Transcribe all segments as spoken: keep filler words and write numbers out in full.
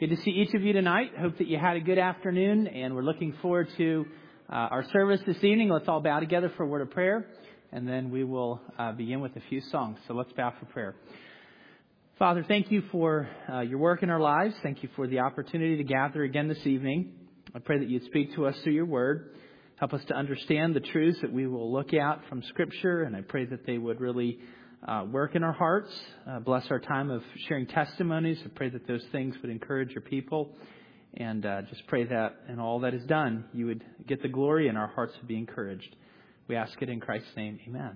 Good to see each of you tonight. Hope that you had a good afternoon, and we're looking forward to uh, our service this evening. Let's all bow together for a word of prayer, and then we will uh, begin with a few songs. So let's bow for prayer. Father, thank you for uh, your work in our lives. Thank you for the opportunity to gather again this evening. I pray that you'd speak to us through your word. Help us to understand the truths that we will look at from Scripture, and I pray that they would really uh, work in our hearts. Uh, bless our time of sharing testimonies. I pray that those things would encourage your people, and uh, just pray that in all that is done, you would get the glory and our hearts would be encouraged. We ask it in Christ's name. Amen.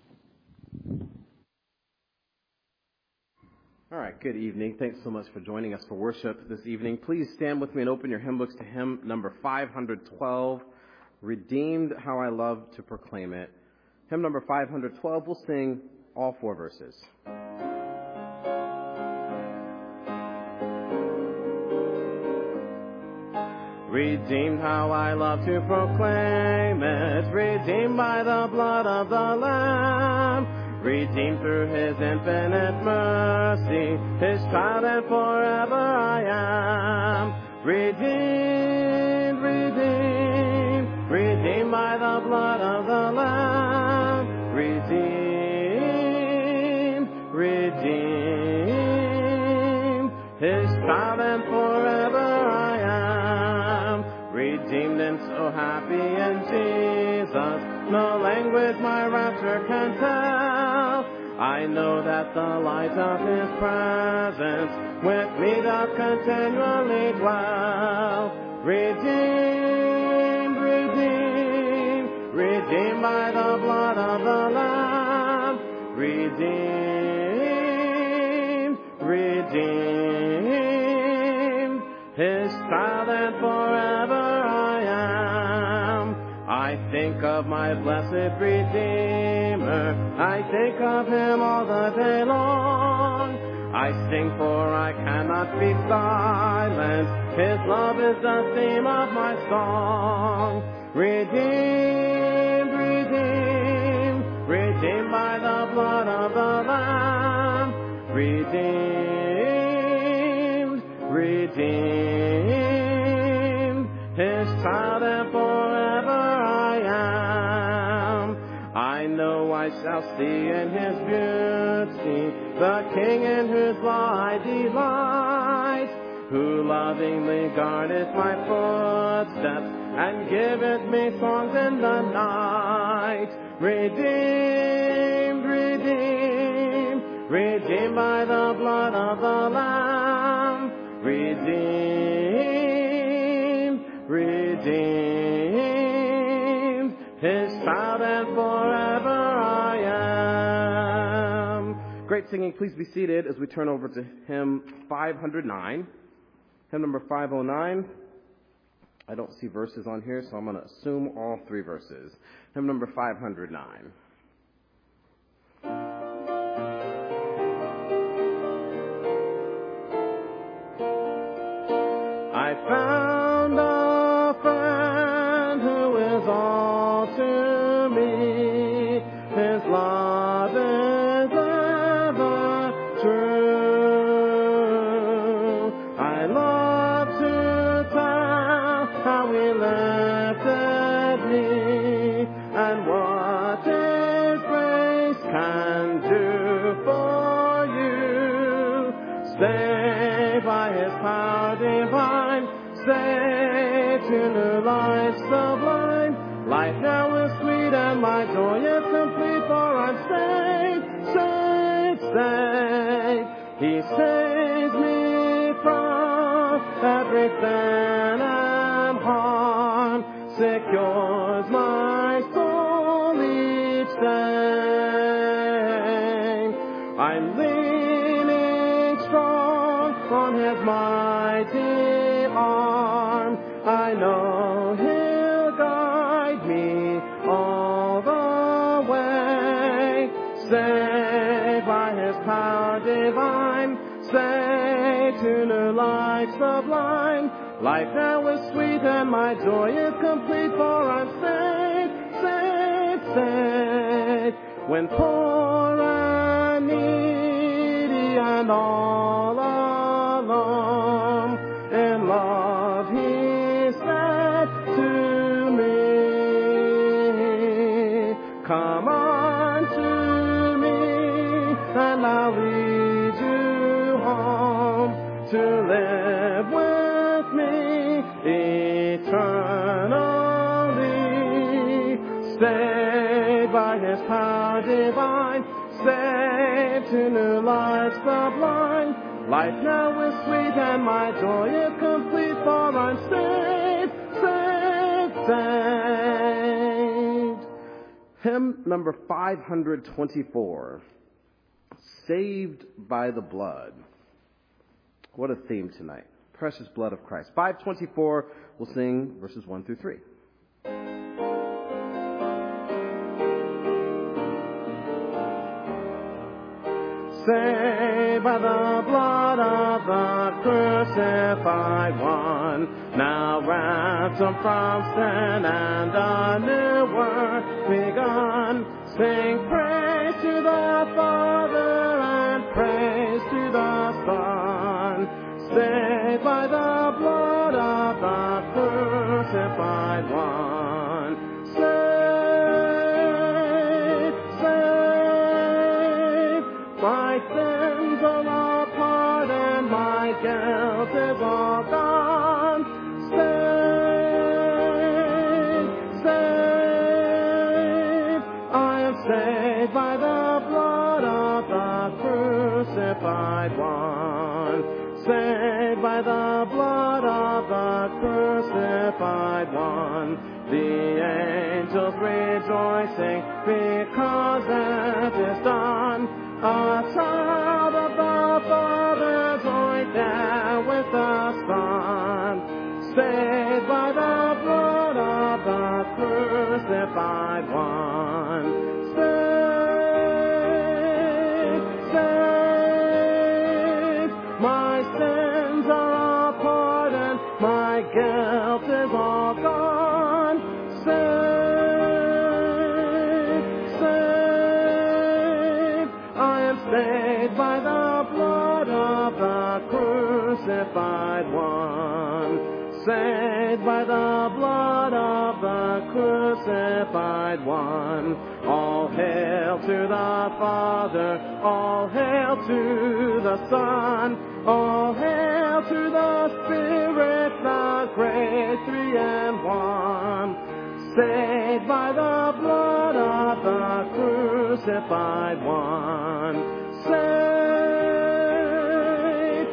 All right, good evening. Thanks so much for joining us for worship this evening. Please stand with me and open your hymn books to hymn number five hundred twelve, Redeemed, How I Love to Proclaim It. Hymn number five hundred twelve, we'll sing all four verses. Redeemed, how I love to proclaim it, redeemed by the blood of the Lamb, redeemed through his infinite mercy, his child and forever I am. Redeemed, redeemed, redeemed by the blood of the Lamb, redeemed, redeemed, his child and forever I am. Redeemed and so happy in Jesus, no language my rapture can tell. I know that the light of his presence with me doth continually dwell. Redeemed, redeemed, redeemed by the blood of the Lamb. Redeemed, redeemed, his child and forever I am. I think of my blessed Redeemer, I think of him all the day long. I sing for I cannot be silent, his love is the theme of my song. Redeemed, redeemed, redeemed by the blood of the Lamb. Redeemed, redeemed, his child and forever I am. I know I shall see in his beauty the King in whose law I delight, who lovingly guardeth my footsteps and giveth me songs in the night. Redeemed, redeemed, redeemed by the blood of the Lamb. Redeemed, redeemed, his child and forever I am. Great singing. Please be seated as we turn over to hymn five hundred nine. Hymn number five oh nine. I don't see verses on here, so I'm going to assume all three verses. Hymn number five hundred nine. I found a friend who is all to me. His love is ever true. I love to tell how he lifted me and what his grace can do for you. Saved by his power divine, saved to new life sublime. Life now is sweet and my joy is complete, for I'm saved, saved, saved. He saves me from every sin and harm, secures my soul each day. I'm leaning strong on his mighty arm. I know he'll guide me all the way. Saved by his power divine, saved to new life sublime. Life now is sweet and my joy is complete, for I'm saved, saved, saved. When poor and needy and all alone, to live with me eternally. Saved by his power divine, saved to new life sublime. Life now is sweet and my joy is complete, for I'm saved, saved, saved. Hymn number five hundred twenty-four, Saved by the Blood. What a theme tonight. Precious blood of Christ. five twenty-four, we'll sing verses one through three. Saved by the blood of the crucified one, now ransomed from sin and a new work begun. Sing praise to the Father and praise to the Son. Saved by the blood of the crucified one. Saved, saved, my sins are all pardoned, my guilt is all gone. Saved, saved, I am saved by the blood of the crucified one. Saved by the blood of the crucified one. The angels rejoicing because it is done. A child of the Father joined there with the Son. Saved by the blood of the crucified one. Saved, saved, my sins are all pardoned, my guilt is all gone. Saved, saved, I am saved by the blood of the crucified one. Saved by the blood of the crucified one. All hail to the Father, all hail to the Son, all hail to the Spirit, the great three and one. Saved by the blood of the crucified one. Saved,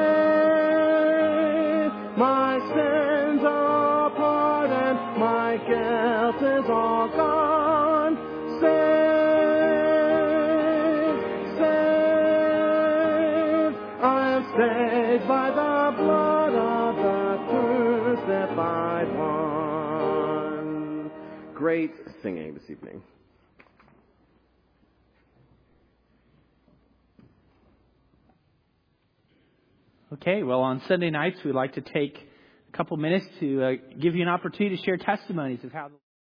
saved, my sins are all pardoned, my guilt is all gone. Saved, saved, I am saved by the blood of the crucified one. Great singing this evening. Okay, well, on Sunday nights, we like to take a couple minutes to uh, give you an opportunity to share testimonies of how the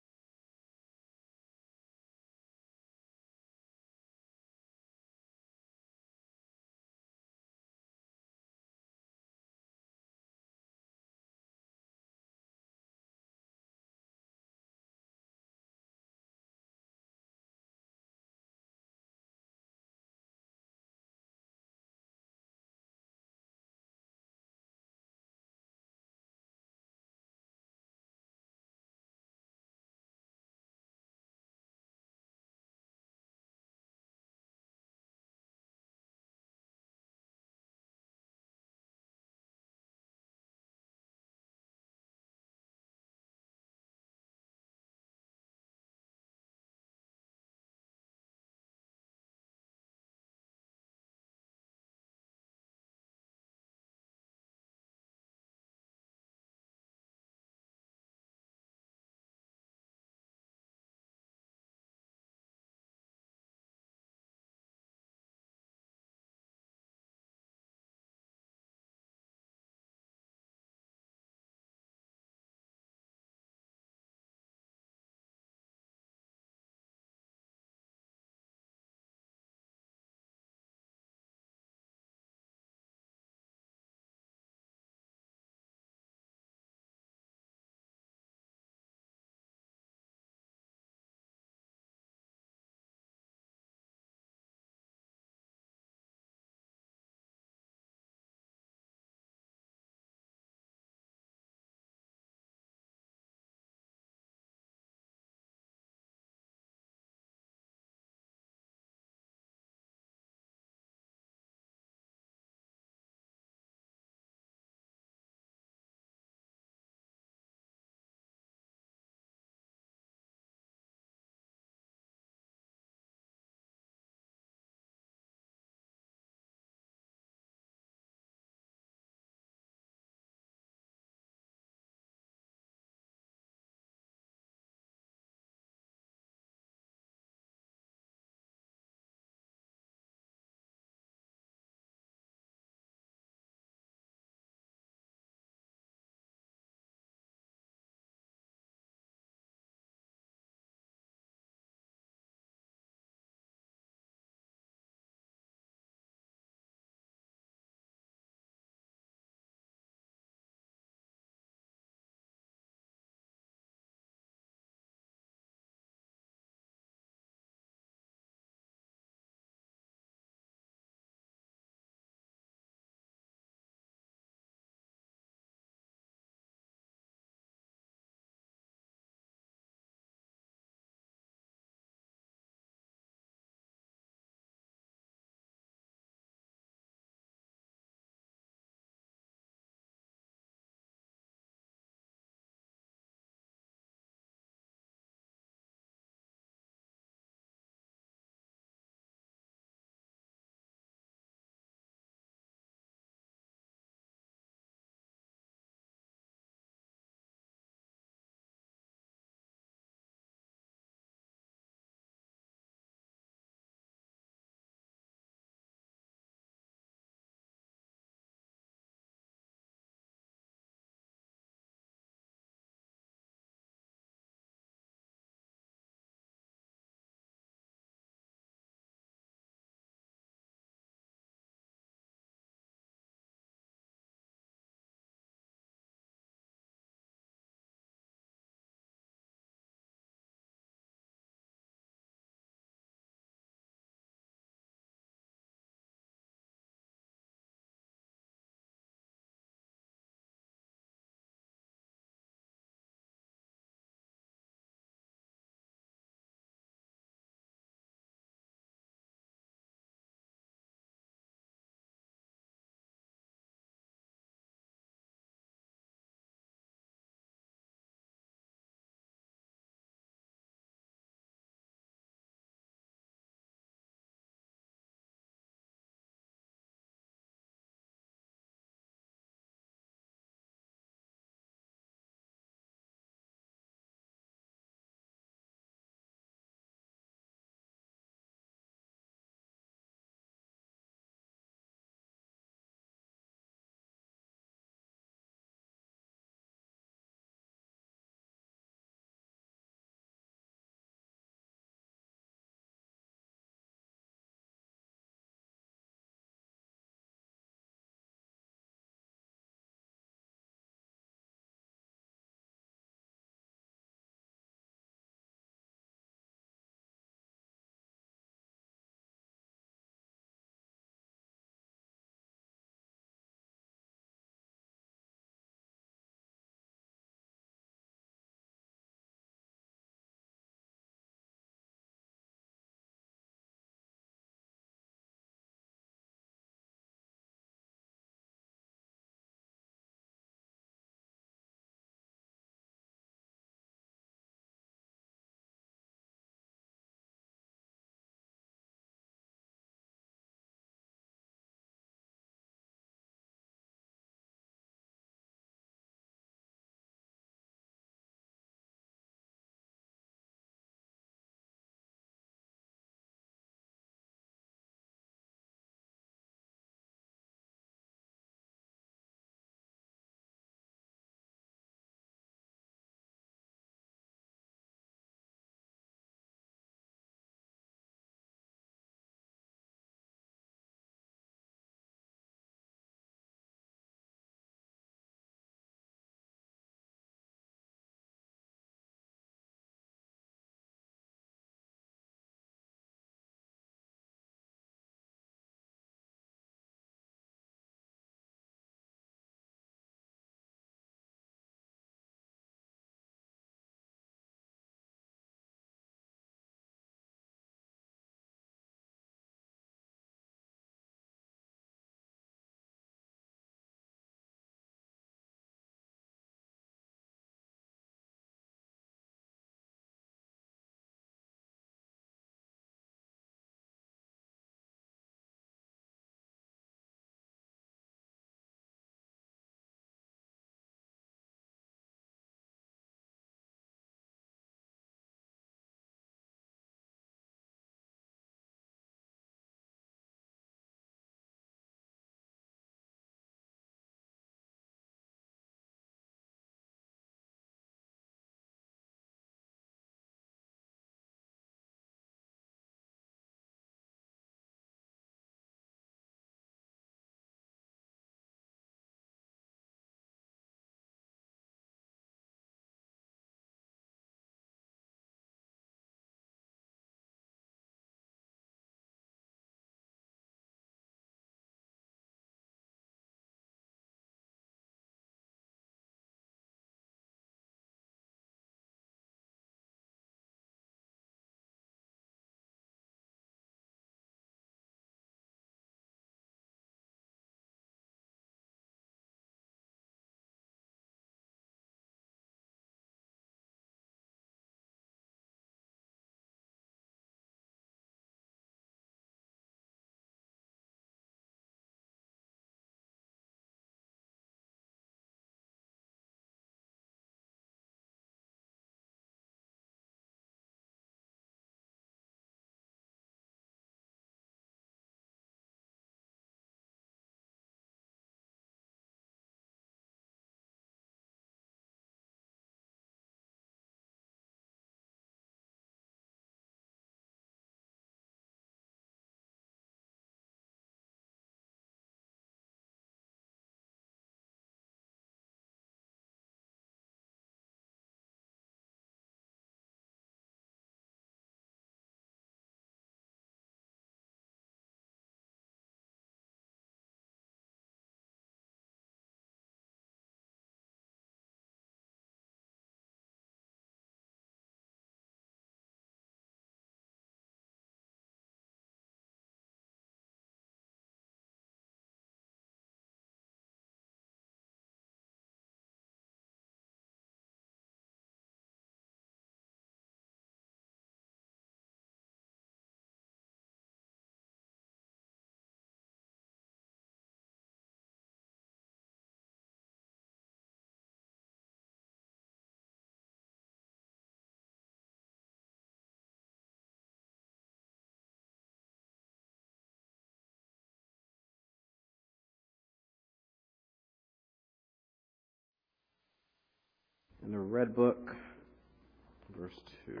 in the Red Book, verse two.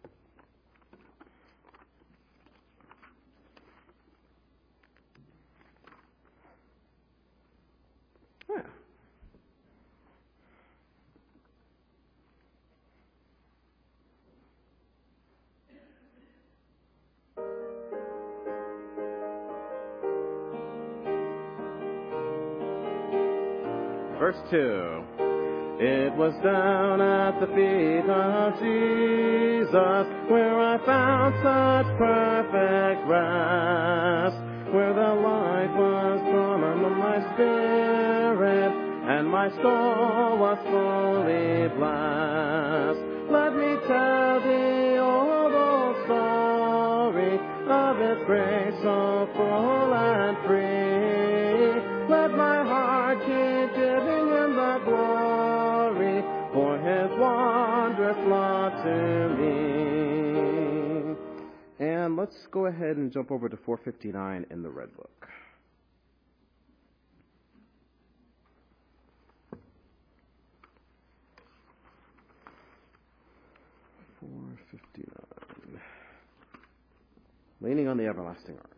Yeah. Verse two. It was down at the feet of Jesus where I found such perfect rest, where the life was drawn on my spirit and my soul was fully blessed. Let me tell thee all the story of His grace so full and free. Let my heart keep giving Him the glory for His wondrous love to me. And let's go ahead and jump over to four fifty-nine in the Red Book. four fifty-nine. Leaning on the everlasting arms.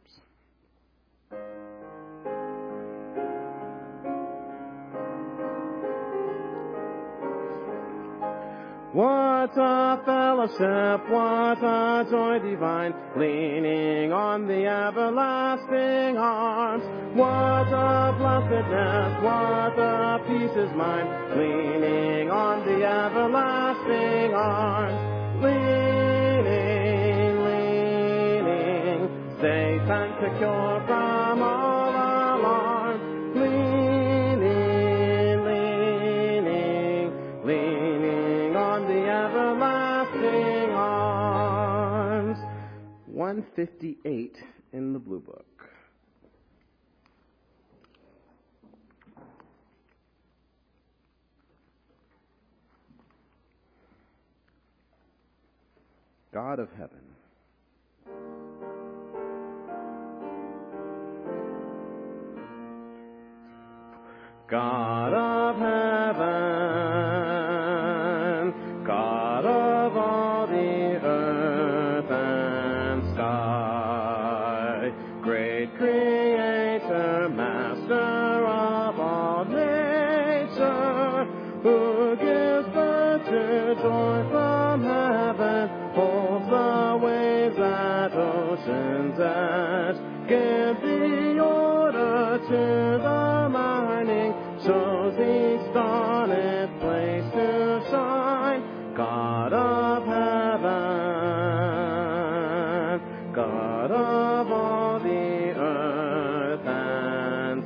What a fellowship, what a joy divine, leaning on the everlasting arms. What a blessedness, what a peace is mine, leaning on the everlasting arms. Leaning, leaning, safe and secure from all alarm. Leaning, leaning, leaning on the everlasting arms. one fifty-eight in the Blue Book. God of heaven. God of heaven, God of all the earth and sky, great Creator, Master of all nature, who gives birth to joy from heaven, holds the waves at ocean's edge, gives the order to the mining, shows each star its place to shine. God of heaven, God of all the earth and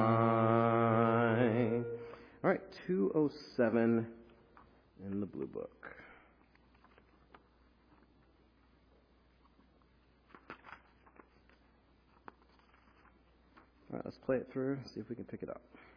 sky. All right, two oh seven in the Blue Book. All right, let's play it through, see if we can pick it up.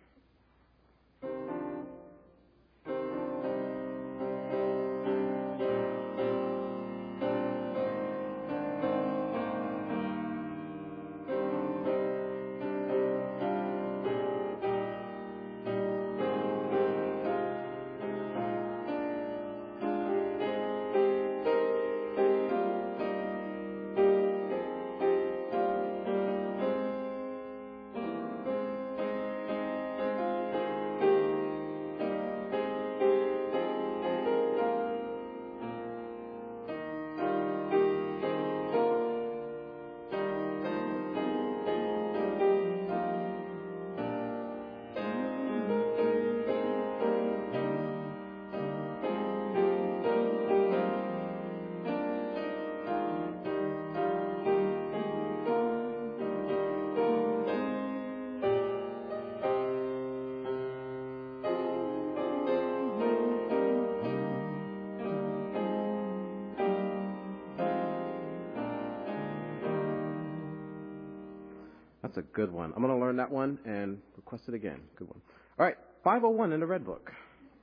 That's a good one. I'm going to learn that one and request it again. Good one. All right, five oh one in the Red Book.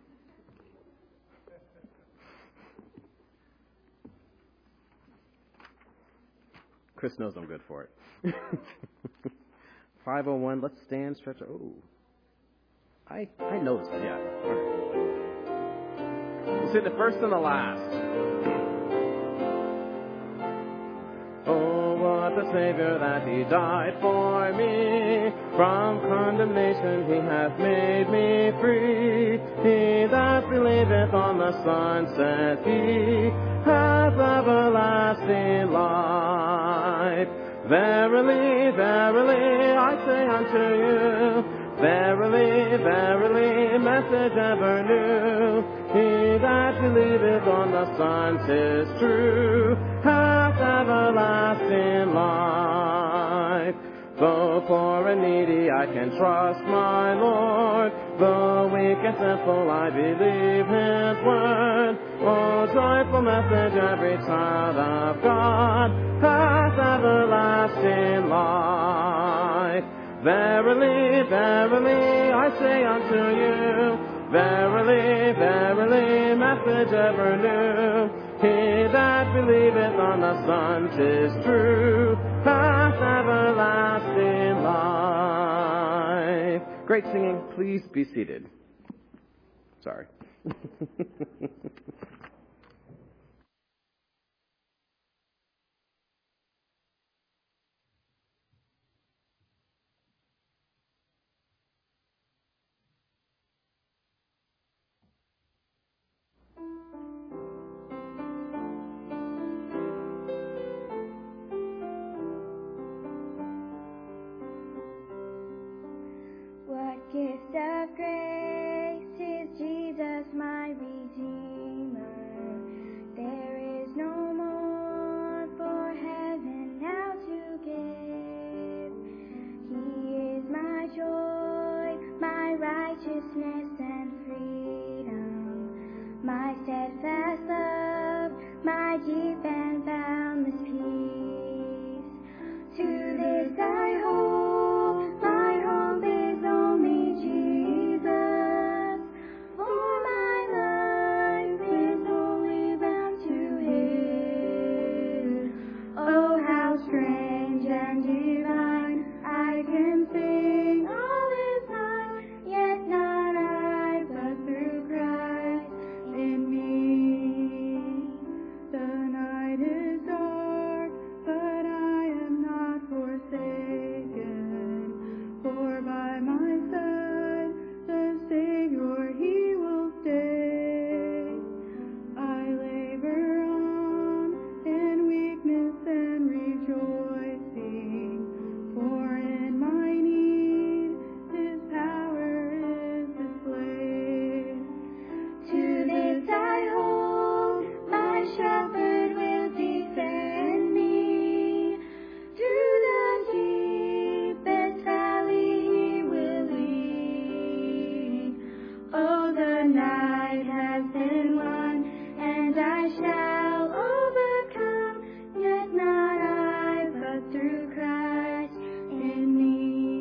Chris knows I'm good for it. five oh one, let's stand, stretch. Oh, I, I noticed that, yeah. All right. We'll sing the first and the last. Oh, what a Savior that He died for me. From condemnation He hath made me free. He that believeth on the Son, saith He, hath everlasting life. Verily, verily, I say unto you, verily, verily, message ever new. He that believeth on the Son, 'tis true, hath everlasting life. Though poor and needy, I can trust my Lord. Though weak and sinful, I believe His word. Oh, joyful message, every child of God hath everlasting life. Verily, verily, I say unto you, verily, verily, message ever new. He that believeth on the Son, 'tis true, hath everlasting life. Great singing. Please be seated. Sorry. Gift of grace is Jesus my Redeemer. There is no more for heaven now to give. He is my joy, my righteousness and freedom, my steadfast love, my deep and boundless peace. To this I hold, my hope is only Jesus, for my life is wholly bound to His. Oh, how strange and divine, I can sing all is mine, yet not I, but through Christ in me. The night is dark, but I am not forsaken, for by my side the Savior He will stay. I labor on in weakness and rejoicing, for in my need His power is displayed. To this I hold, my shepherd will defend me. Through the deepest valley He will lead. Oh, the night has been won, and I shall overcome, yet not I, but through Christ in me.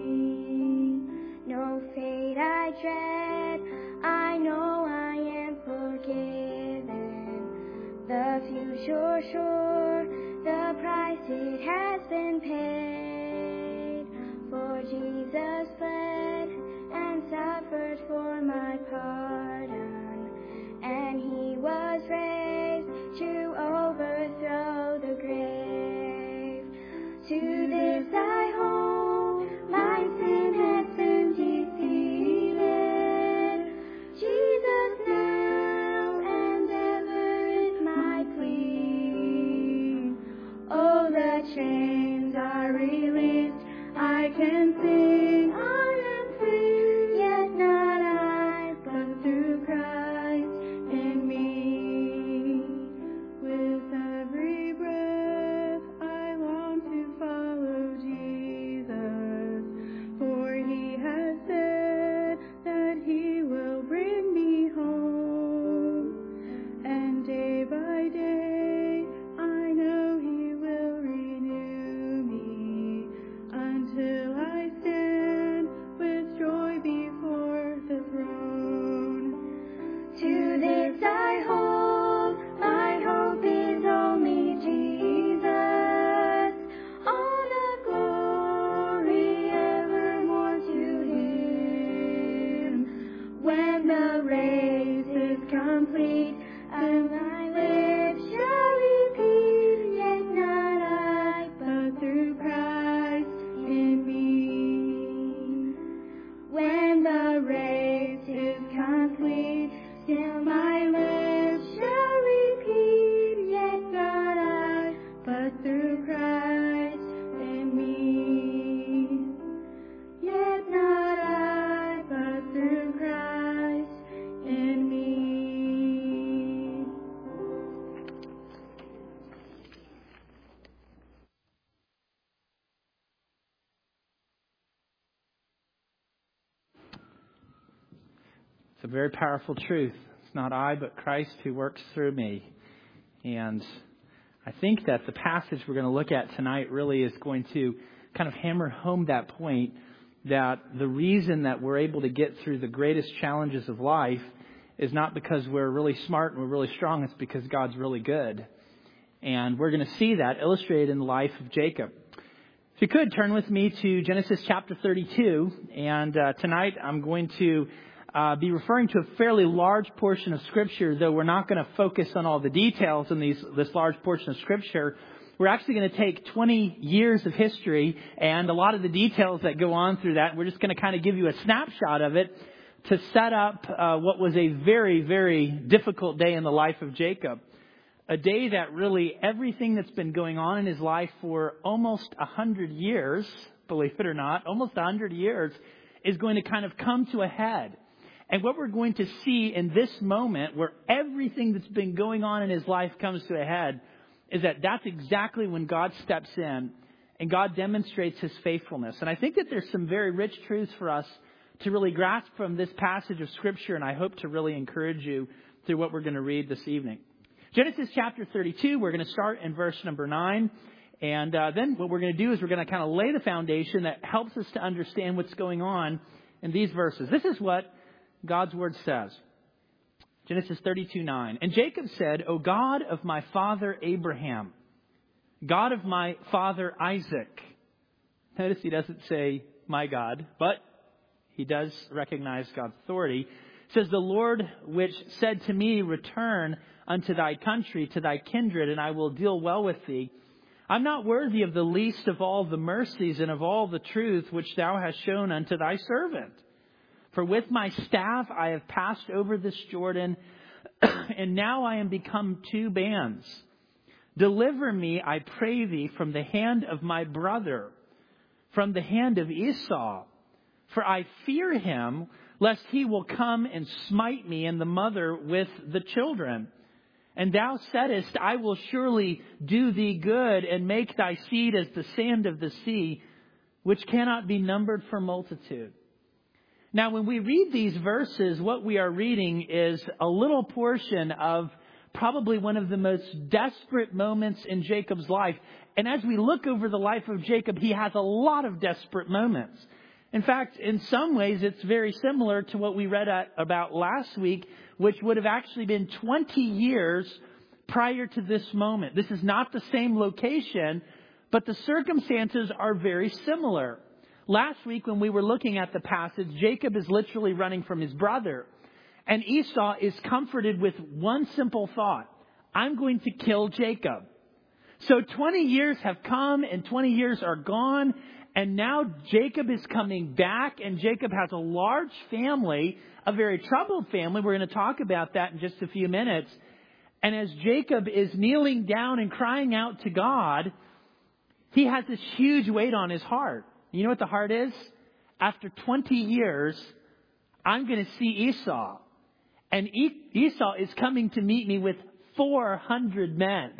No fate I dread, I know I am forgiven. The future sure, the price it has been paid. For Jesus bled and suffered for my pardon, and He was raised to overthrow the grave. To this I hold, my sin has been defeated. Jesus now and ever is my plea. Oh, the chains are released, I can sing, I am free, yet not I, but through Christ in me. With every breath I long to follow Jesus, for He has said that He will bring me home. And day by day I know He will renew me, until I stand with Christ in me. Yet not I, but through Christ in me. It's a very powerful truth. It's not I, but Christ who works through me. And I think that the passage we're going to look at tonight really is going to kind of hammer home that point, that the reason that we're able to get through the greatest challenges of life is not because we're really smart and we're really strong. It's because God's really good. And we're going to see that illustrated in the life of Jacob. If you could, turn with me to Genesis chapter thirty-two. And uh, tonight I'm going to Uh, be referring to a fairly large portion of Scripture, though we're not going to focus on all the details in these, this large portion of Scripture. We're actually going to take twenty years of history and a lot of the details that go on through that. We're just going to kind of give you a snapshot of it to set up uh, what was a very, very difficult day in the life of Jacob. A day that really everything that's been going on in his life for almost a hundred years, believe it or not, almost a hundred years, is going to kind of come to a head. And what we're going to see in this moment where everything that's been going on in his life comes to a head is that that's exactly when God steps in and God demonstrates his faithfulness. And I think that there's some very rich truths for us to really grasp from this passage of Scripture, and I hope to really encourage you through what we're going to read this evening. Genesis chapter thirty-two, we're going to start in verse number nine. And uh, then what we're going to do is we're going to kind of lay the foundation that helps us to understand what's going on in these verses. This is what God's word says. Genesis thirty-two nine. And Jacob said, O God of my father Abraham, God of my father Isaac. Notice he doesn't say my God, but he does recognize God's authority. It says, the Lord which said to me, return unto thy country, to thy kindred, and I will deal well with thee. I'm not worthy of the least of all the mercies and of all the truth which thou hast shown unto thy servant. For with my staff I have passed over this Jordan, and now I am become two bands. Deliver me, I pray thee, from the hand of my brother, from the hand of Esau. For I fear him, lest he will come and smite me and the mother with the children. And thou saidest, I will surely do thee good, and make thy seed as the sand of the sea, which cannot be numbered for multitude. Now, when we read these verses, what we are reading is a little portion of probably one of the most desperate moments in Jacob's life. And as we look over the life of Jacob, he has a lot of desperate moments. In fact, in some ways, it's very similar to what we read at, about last week, which would have actually been twenty years prior to this moment. This is not the same location, but the circumstances are very similar. Last week when we were looking at the passage, Jacob is literally running from his brother. And Esau is comforted with one simple thought. I'm going to kill Jacob. So twenty years have come and twenty years are gone. And now Jacob is coming back, and Jacob has a large family, a very troubled family. We're going to talk about that in just a few minutes. And as Jacob is kneeling down and crying out to God, he has this huge weight on his heart. You know what the heart is? After twenty years, I'm going to see Esau. And Esau is coming to meet me with four hundred men.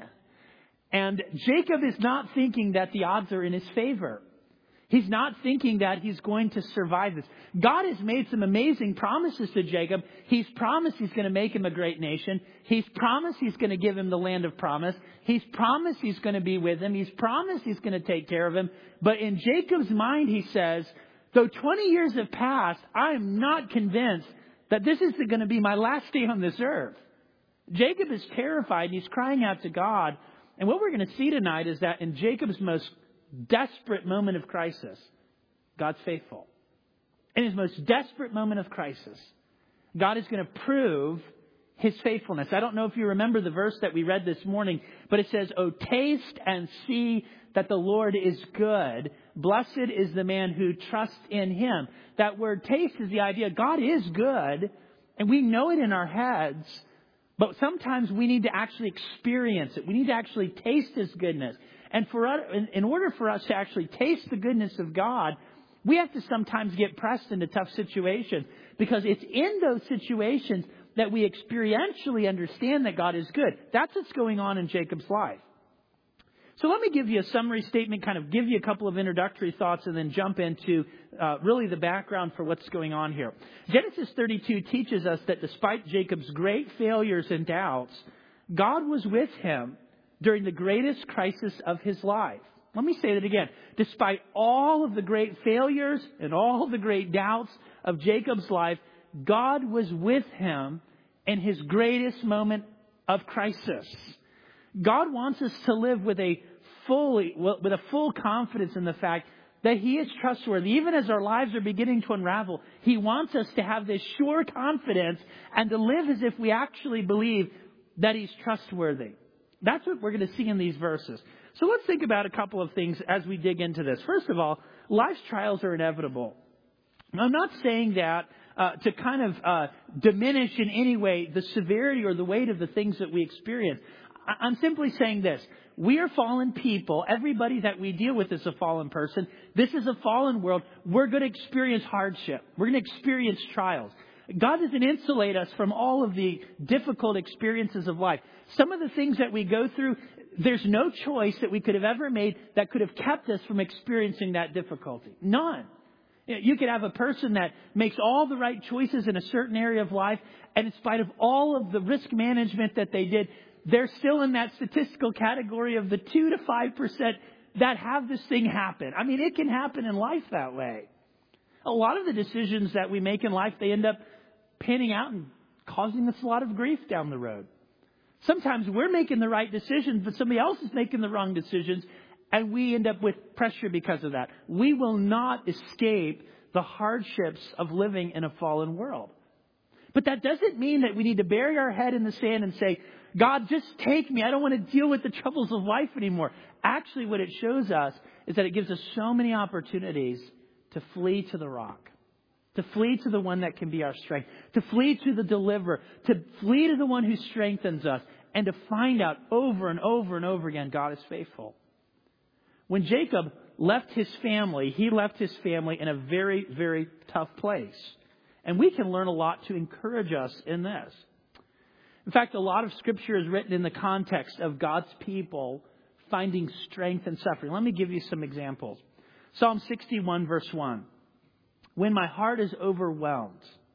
And Jacob is not thinking that the odds are in his favor. He's not thinking that he's going to survive this. God has made some amazing promises to Jacob. He's promised he's going to make him a great nation. He's promised he's going to give him the land of promise. He's promised he's going to be with him. He's promised he's going to take care of him. But in Jacob's mind, he says, though twenty years have passed, I am not convinced that this is going to be my last day on this earth. Jacob is terrified and he's crying out to God. And what we're going to see tonight is that in Jacob's most desperate moment of crisis, God's faithful. In his most desperate moment of crisis, God is going to prove his faithfulness. I don't know if you remember the verse that we read this morning, but it says, "Oh, taste and see that the Lord is good. Blessed is the man who trusts in him." That word taste is the idea God is good, and we know it in our heads, but sometimes we need to actually experience it. We need to actually taste his goodness. And for us, in, in order for us to actually taste the goodness of God, we have to sometimes get pressed into tough situations, because it's in those situations that we experientially understand that God is good. That's what's going on in Jacob's life. So let me give you a summary statement, kind of give you a couple of introductory thoughts, and then jump into uh, really the background for what's going on here. Genesis thirty-two teaches us that despite Jacob's great failures and doubts, God was with him during the greatest crisis of his life. Let me say that again. Despite all of the great failures and all of the great doubts of Jacob's life, God was with him in his greatest moment of crisis. God wants us to live with a fully, with a full confidence in the fact that He is trustworthy. Even as our lives are beginning to unravel, He wants us to have this sure confidence and to live as if we actually believe that He's trustworthy. That's what we're going to see in these verses. So let's think about a couple of things as we dig into this. First of all, life's trials are inevitable. Now, I'm not saying that uh, to kind of uh, diminish in any way the severity or the weight of the things that we experience. I- I'm simply saying this. We are fallen people. Everybody that we deal with is a fallen person. This is a fallen world. We're going to experience hardship. We're going to experience trials. God doesn't insulate us from all of the difficult experiences of life. Some of the things that we go through, there's no choice that we could have ever made that could have kept us from experiencing that difficulty. None. You could have a person that makes all the right choices in a certain area of life, and in spite of all of the risk management that they did, they're still in that statistical category of the two to five percent that have this thing happen. I mean, it can happen in life that way. A lot of the decisions that we make in life, they end up panning out and causing us a lot of grief down the road. Sometimes we're making the right decisions, but somebody else is making the wrong decisions, and we end up with pressure because of that. We will not escape the hardships of living in a fallen world. But that doesn't mean that we need to bury our head in the sand and say, God, just take me. I don't want to deal with the troubles of life anymore. Actually, what it shows us is that it gives us so many opportunities to flee to the rock, to flee to the one that can be our strength, to flee to the deliverer, to flee to the one who strengthens us, and to find out over and over and over again, God is faithful. When Jacob left his family, he left his family in a very, very tough place. And we can learn a lot to encourage us in this. In fact, a lot of Scripture is written in the context of God's people finding strength in suffering. Let me give you some examples. Psalm sixty-one, verse one. When my heart is overwhelmed,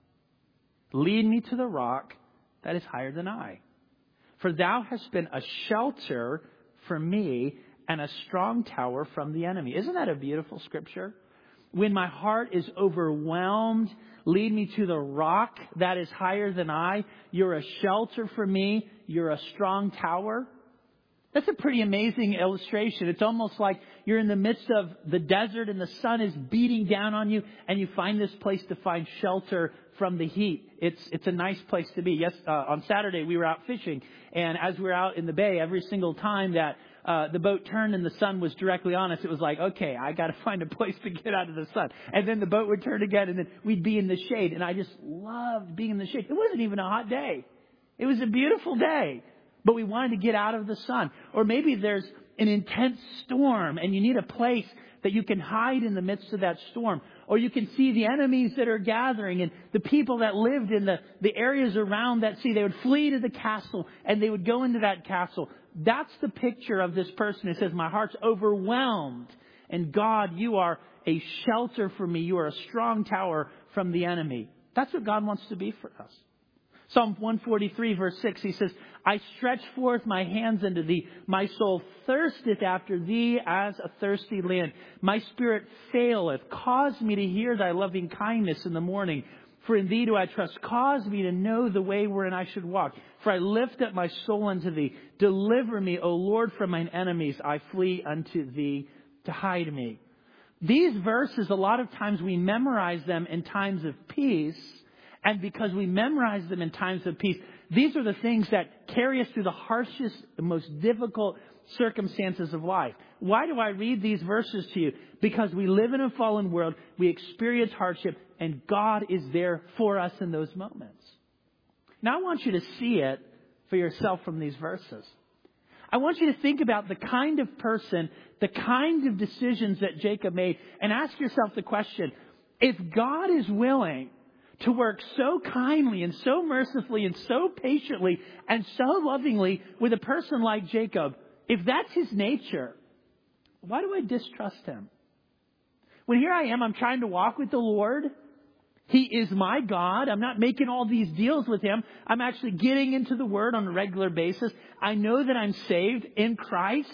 lead me to the rock that is higher than I. For thou hast been a shelter for me and a strong tower from the enemy. Isn't that a beautiful Scripture? When my heart is overwhelmed, lead me to the rock that is higher than I. You're a shelter for me. You're a strong tower. That's a pretty amazing illustration. It's almost like you're in the midst of the desert and the sun is beating down on you, and you find this place to find shelter from the heat. It's it's a nice place to be. Yes, uh, on Saturday we were out fishing, and as we were out in the bay, every single time that uh, the boat turned and the sun was directly on us, it was like, okay, I got to find a place to get out of the sun. And then the boat would turn again, and then we'd be in the shade. And I just loved being in the shade. It wasn't even a hot day. It was a beautiful day. But we wanted to get out of the sun. Or maybe there's an intense storm and you need a place that you can hide in the midst of that storm. Or you can see the enemies that are gathering, and the people that lived in the, the areas around that sea, they would flee to the castle and they would go into that castle. That's the picture of this person who says, my heart's overwhelmed. And God, you are a shelter for me. You are a strong tower from the enemy. That's what God wants to be for us. Psalm one forty-three, verse six, he says, I stretch forth my hands unto thee. My soul thirsteth after thee as a thirsty land. My spirit faileth. Cause me to hear thy loving kindness in the morning. For in thee do I trust. Cause me to know the way wherein I should walk. For I lift up my soul unto thee. Deliver me, O Lord, from mine enemies. I flee unto thee to hide me. These verses, a lot of times we memorize them in times of peace. And because we memorize them in times of peace, these are the things that carry us through the harshest, the most difficult circumstances of life. Why do I read these verses to you? Because we live in a fallen world, we experience hardship, and God is there for us in those moments. Now I want you to see it for yourself from these verses. I want you to think about the kind of person, the kind of decisions that Jacob made, and ask yourself the question, if God is willing to work so kindly and so mercifully and so patiently and so lovingly with a person like Jacob, if that's his nature, why do I distrust him? When here I am, I'm trying to walk with the Lord. He is my God. I'm not making all these deals with him. I'm actually getting into the Word on a regular basis. I know that I'm saved in Christ.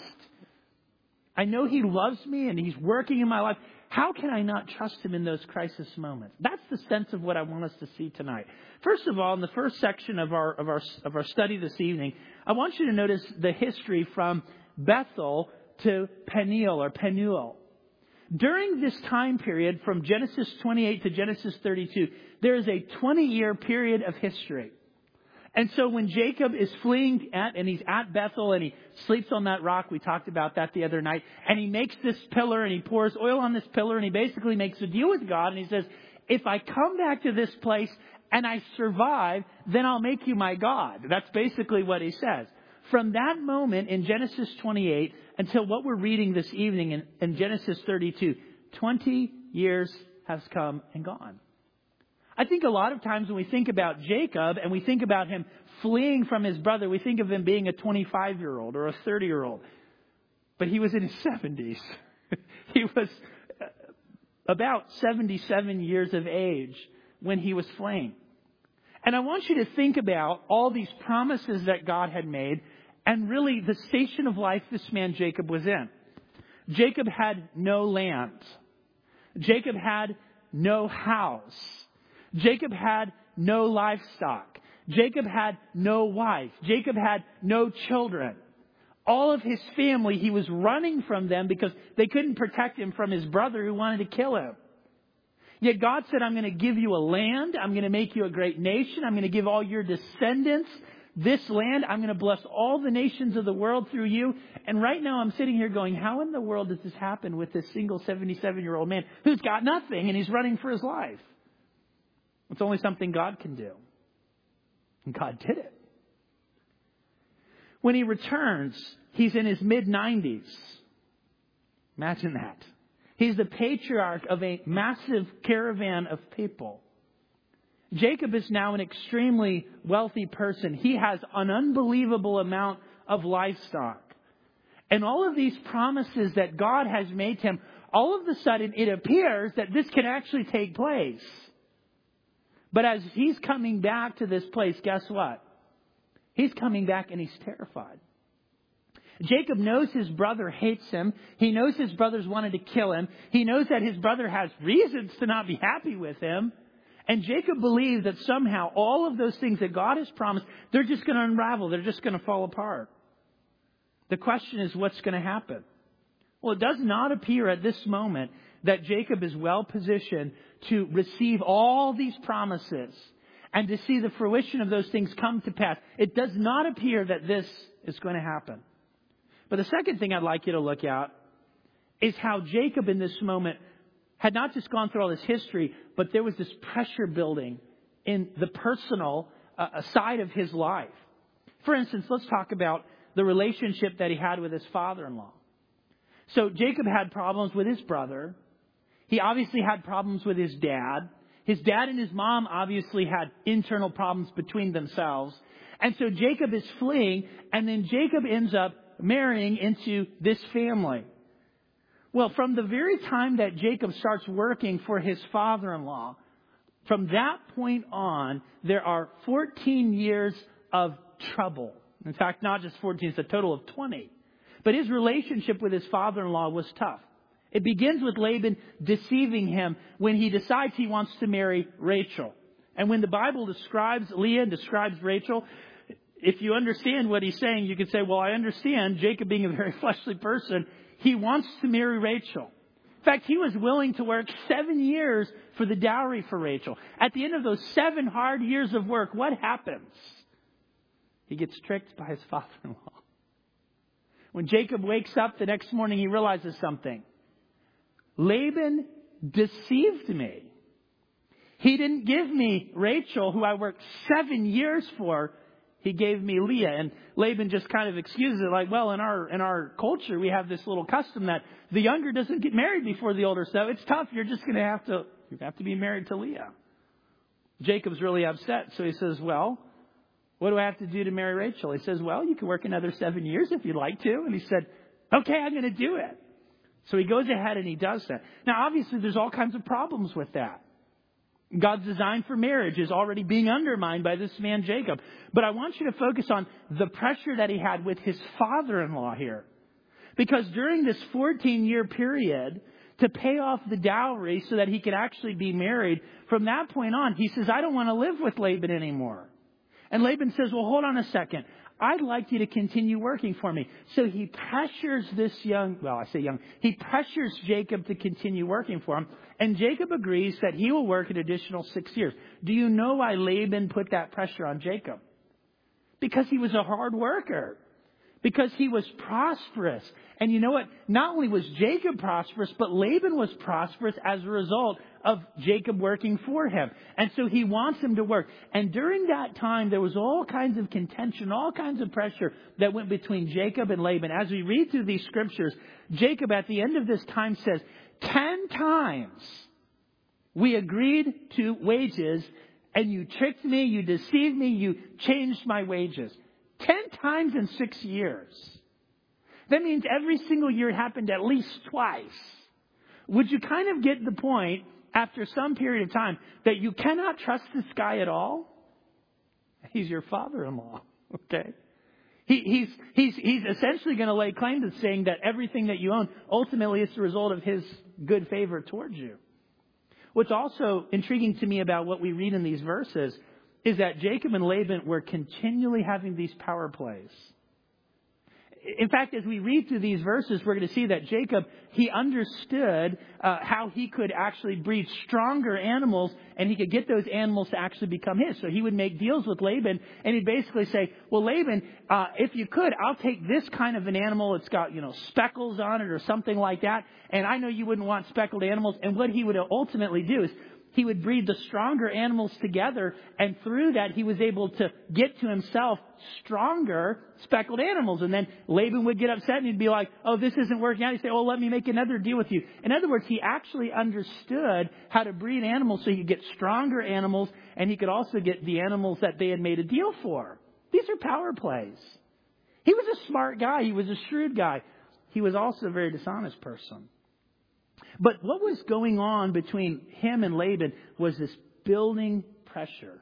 I know He loves me and He's working in my life. How can I not trust Him in those crisis moments? That's the sense of what I want us to see tonight. First of all, in the first section of our of our of our study this evening, I want you to notice the history from Bethel to Peniel or Penuel. During this time period, from Genesis twenty-eight to Genesis thirty-two, there is a twenty-year period of history. And so when Jacob is fleeing at, and he's at Bethel and he sleeps on that rock, we talked about that the other night, and he makes this pillar and he pours oil on this pillar and he basically makes a deal with God and he says, if I come back to this place and I survive, then I'll make you my God. That's basically what he says. From that moment in Genesis twenty-eight until what we're reading this evening in, in Genesis thirty-two, twenty years has come and gone. I think a lot of times when we think about Jacob and we think about him fleeing from his brother, we think of him being a twenty-five-year-old or a thirty-year-old. But he was in his seventies. He was about seventy-seven years of age when he was fleeing. And I want you to think about all these promises that God had made and really the station of life this man Jacob was in. Jacob had no land. Jacob had no house. Jacob had no livestock. Jacob had no wife. Jacob had no children. All of his family, he was running from them because they couldn't protect him from his brother who wanted to kill him. Yet God said, I'm going to give you a land. I'm going to make you a great nation. I'm going to give all your descendants this land. I'm going to bless all the nations of the world through you. And right now I'm sitting here going, how in the world does this happen with this single seventy-seven-year-old man who's got nothing and he's running for his life? It's only something God can do. And God did it. When he returns, he's in his mid-nineties. Imagine that. He's the patriarch of a massive caravan of people. Jacob is now an extremely wealthy person. He has an unbelievable amount of livestock. And all of these promises that God has made him, all of a sudden it appears that this can actually take place. But as he's coming back to this place, guess what? He's coming back and he's terrified. Jacob knows his brother hates him. He knows his brothers wanted to kill him. He knows that his brother has reasons to not be happy with him. And Jacob believes that somehow all of those things that God has promised, they're just going to unravel. They're just going to fall apart. The question is, what's going to happen? Well, it does not appear at this moment that Jacob is well positioned to receive all these promises and to see the fruition of those things come to pass. It does not appear that this is going to happen. But the second thing I'd like you to look at is how Jacob in this moment had not just gone through all this history, but there was this pressure building in the personal uh, side of his life. For instance, let's talk about the relationship that he had with his father-in-law. So Jacob had problems with his brother. He obviously had problems with his dad. His dad and his mom obviously had internal problems between themselves. And so Jacob is fleeing, and then Jacob ends up marrying into this family. Well, from the very time that Jacob starts working for his father-in-law, from that point on, there are fourteen years of trouble. In fact, not just fourteen, it's a total of twenty. But his relationship with his father-in-law was tough. It begins with Laban deceiving him when he decides he wants to marry Rachel. And when the Bible describes Leah and describes Rachel, if you understand what he's saying, you could say, well, I understand Jacob being a very fleshly person. He wants to marry Rachel. In fact, he was willing to work seven years for the dowry for Rachel. At the end of those seven hard years of work, what happens? He gets tricked by his father-in-law. When Jacob wakes up the next morning, he realizes something. Laban deceived me. He didn't give me Rachel, who I worked seven years for. He gave me Leah. And Laban just kind of excuses it like, well, in our in our culture, we have this little custom that the younger doesn't get married before the older. So it's tough. You're just going to have to you have to be married to Leah. Jacob's really upset. So he says, well, what do I have to do to marry Rachel? He says, well, you can work another seven years if you'd like to. And he said, okay, I'm going to do it. So he goes ahead and he does that. Now, obviously, there's all kinds of problems with that. God's design for marriage is already being undermined by this man, Jacob. But I want you to focus on the pressure that he had with his father-in-law here. Because during this fourteen-year period, to pay off the dowry so that he could actually be married, from that point on, he says, I don't want to live with Laban anymore. And Laban says, well, hold on a second. I'd like you to continue working for me. So he pressures this young, well, I say young, he pressures Jacob to continue working for him. And Jacob agrees that he will work an additional six years. Do you know why Laban put that pressure on Jacob? Because he was a hard worker. Because he was prosperous. And you know what? Not only was Jacob prosperous, but Laban was prosperous as a result of Jacob working for him. And so he wants him to work. And during that time, there was all kinds of contention, all kinds of pressure that went between Jacob and Laban. As we read through these scriptures, Jacob at the end of this time says, ten times we agreed to wages, and you tricked me, you deceived me, you changed my wages. Ten times in six years. That means every single year it happened at least twice. Would you kind of get the point after some period of time that you cannot trust this guy at all? He's your father-in-law, okay? He, he's, he's, he's essentially going to lay claim to saying that everything that you own ultimately is the result of his good favor towards you. What's also intriguing to me about what we read in these verses is that Jacob and Laban were continually having these power plays. In fact, as we read through these verses, we're going to see that Jacob, he understood uh, how he could actually breed stronger animals, and he could get those animals to actually become his. So he would make deals with Laban, and he'd basically say, well, Laban, uh, if you could, I'll take this kind of an animal. It's got, you know, speckles on it or something like that. And I know you wouldn't want speckled animals. And what he would ultimately do is he would breed the stronger animals together, and through that he was able to get to himself stronger speckled animals. And then Laban would get upset and he'd be like, oh, this isn't working out. He'd say, oh, let me make another deal with you. In other words, he actually understood how to breed animals so he could get stronger animals, and he could also get the animals that they had made a deal for. These are power plays. He was a smart guy. He was a shrewd guy. He was also a very dishonest person. But what was going on between him and Laban was this building pressure.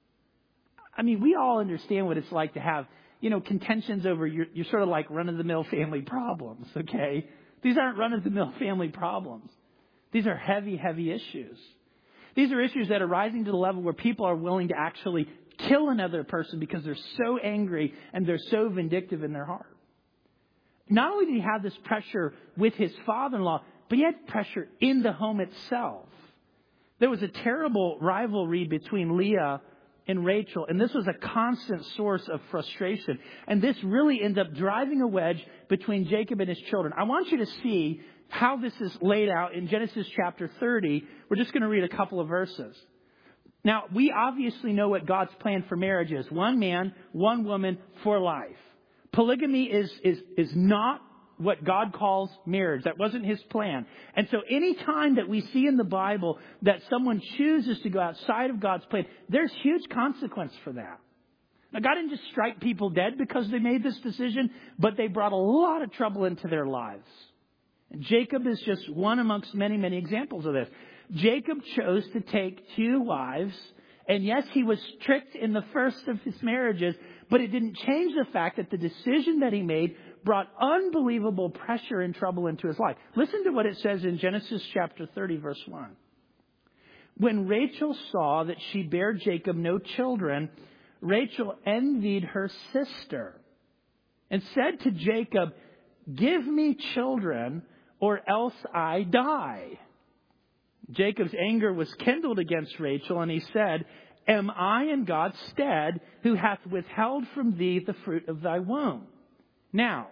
I mean, we all understand what it's like to have, you know, contentions over your, your sort of like run-of-the-mill family problems, okay? These aren't run-of-the-mill family problems. These are heavy, heavy issues. These are issues that are rising to the level where people are willing to actually kill another person because they're so angry and they're so vindictive in their heart. Not only did he have this pressure with his father-in-law, but he had pressure in the home itself. There was a terrible rivalry between Leah and Rachel, and this was a constant source of frustration. And this really ended up driving a wedge between Jacob and his children. I want you to see how this is laid out in Genesis chapter thirty. We're just going to read a couple of verses. Now, we obviously know what God's plan for marriage is. One man, one woman for life. Polygamy is, is, is not what God calls marriage. That wasn't his plan. And so any time that we see in the Bible that someone chooses to go outside of God's plan, there's huge consequence for that. Now, God didn't just strike people dead because they made this decision, but they brought a lot of trouble into their lives. And Jacob is just one amongst many, many examples of this. Jacob chose to take two wives, and yes, he was tricked in the first of his marriages, but it didn't change the fact that the decision that he made brought unbelievable pressure and trouble into his life. Listen to what it says in Genesis chapter thirty, verse one. When Rachel saw that she bare Jacob no children, Rachel envied her sister and said to Jacob, give me children or else I die. Jacob's anger was kindled against Rachel, and he said, am I in God's stead who hath withheld from thee the fruit of thy womb? Now,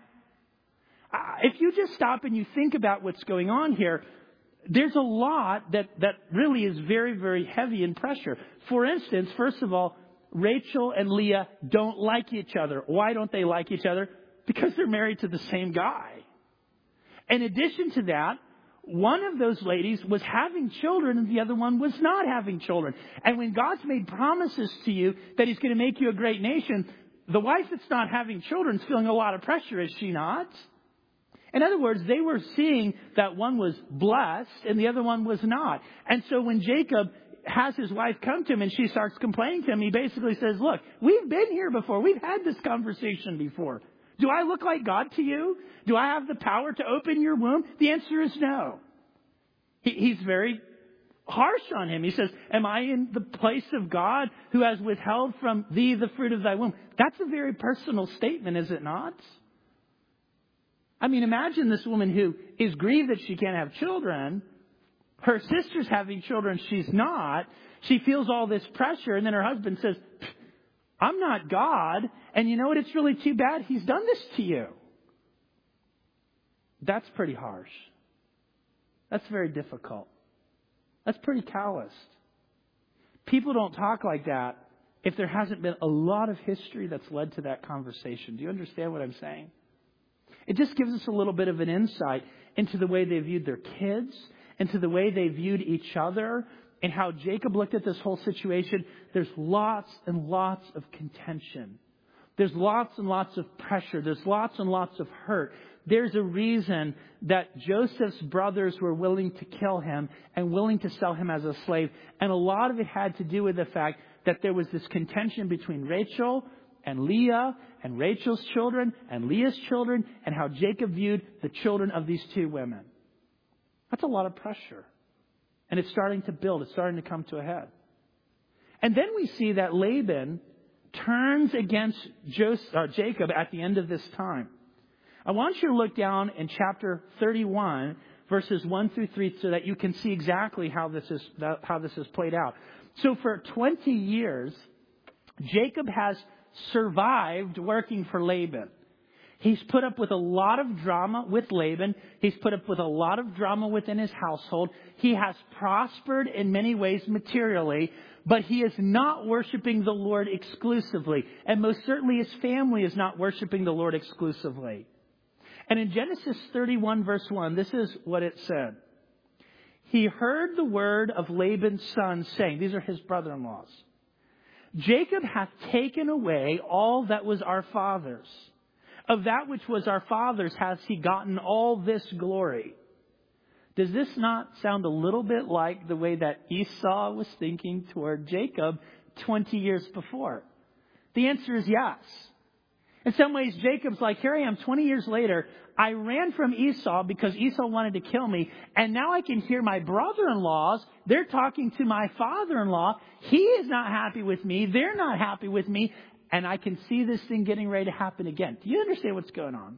if you just stop and you think about what's going on here, there's a lot that, that really is very, very heavy in pressure. For instance, first of all, Rachel and Leah don't like each other. Why don't they like each other? Because they're married to the same guy. In addition to that, one of those ladies was having children and the other one was not having children. And when God's made promises to you that He's going to make you a great nation, the wife that's not having children is feeling a lot of pressure, is she not? In other words, they were seeing that one was blessed and the other one was not. And so when Jacob has his wife come to him and she starts complaining to him, he basically says, look, we've been here before. We've had this conversation before. Do I look like God to you? Do I have the power to open your womb? The answer is no. He, he's very harsh on him. He says, am I in the place of God who has withheld from thee the fruit of thy womb? That's a very personal statement, is it not? I mean, imagine this woman who is grieved that she can't have children. Her sister's having children. She's not. She feels all this pressure. And then her husband says, I'm not God. And you know what? It's really too bad He's done this to you. That's pretty harsh. That's very difficult. That's pretty calloused. People don't talk like that if there hasn't been a lot of history that's led to that conversation. Do you understand what I'm saying? It just gives us a little bit of an insight into the way they viewed their kids, into the way they viewed each other, and how Jacob looked at this whole situation. There's lots and lots of contention. There's lots and lots of pressure. There's lots and lots of hurt. There's a reason that Joseph's brothers were willing to kill him and willing to sell him as a slave. And a lot of it had to do with the fact that there was this contention between Rachel and Leah and Rachel's children and Leah's children and how Jacob viewed the children of these two women. That's a lot of pressure. And it's starting to build. It's starting to come to a head. And then we see that Laban turns against Joseph, or Jacob at the end of this time. I want you to look down in chapter thirty-one, verses one through three, so that you can see exactly how this is how this is played out. So for twenty years, Jacob has survived working for Laban. He's put up with a lot of drama with Laban. He's put up with a lot of drama within his household. He has prospered in many ways materially, but he is not worshiping the Lord exclusively. And most certainly his family is not worshiping the Lord exclusively. And in Genesis thirty-one, verse one, this is what it said. He heard the word of Laban's son saying, these are his brother-in-laws, Jacob hath taken away all that was our father's. Of that which was our father's has he gotten all this glory. Does this not sound a little bit like the way that Esau was thinking toward Jacob twenty years before? The answer is yes. In some ways, Jacob's like, here I am twenty years later. I ran from Esau because Esau wanted to kill me. And now I can hear my brother-in-laws. They're talking to my father-in-law. He is not happy with me. They're not happy with me. And I can see this thing getting ready to happen again. Do you understand what's going on?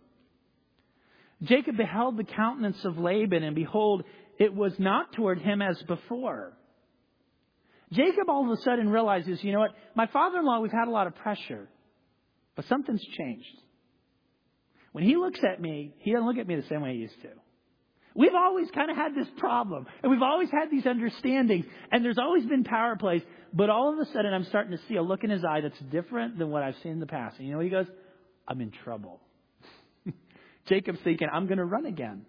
Jacob beheld the countenance of Laban, and behold, it was not toward him as before. Jacob all of a sudden realizes, you know what? My father-in-law, we've had a lot of pressure. But something's changed. When he looks at me, he doesn't look at me the same way he used to. We've always kind of had this problem. And we've always had these understandings. And there's always been power plays. But all of a sudden, I'm starting to see a look in his eye that's different than what I've seen in the past. And you know what he goes? I'm in trouble. Jacob's thinking, I'm going to run again.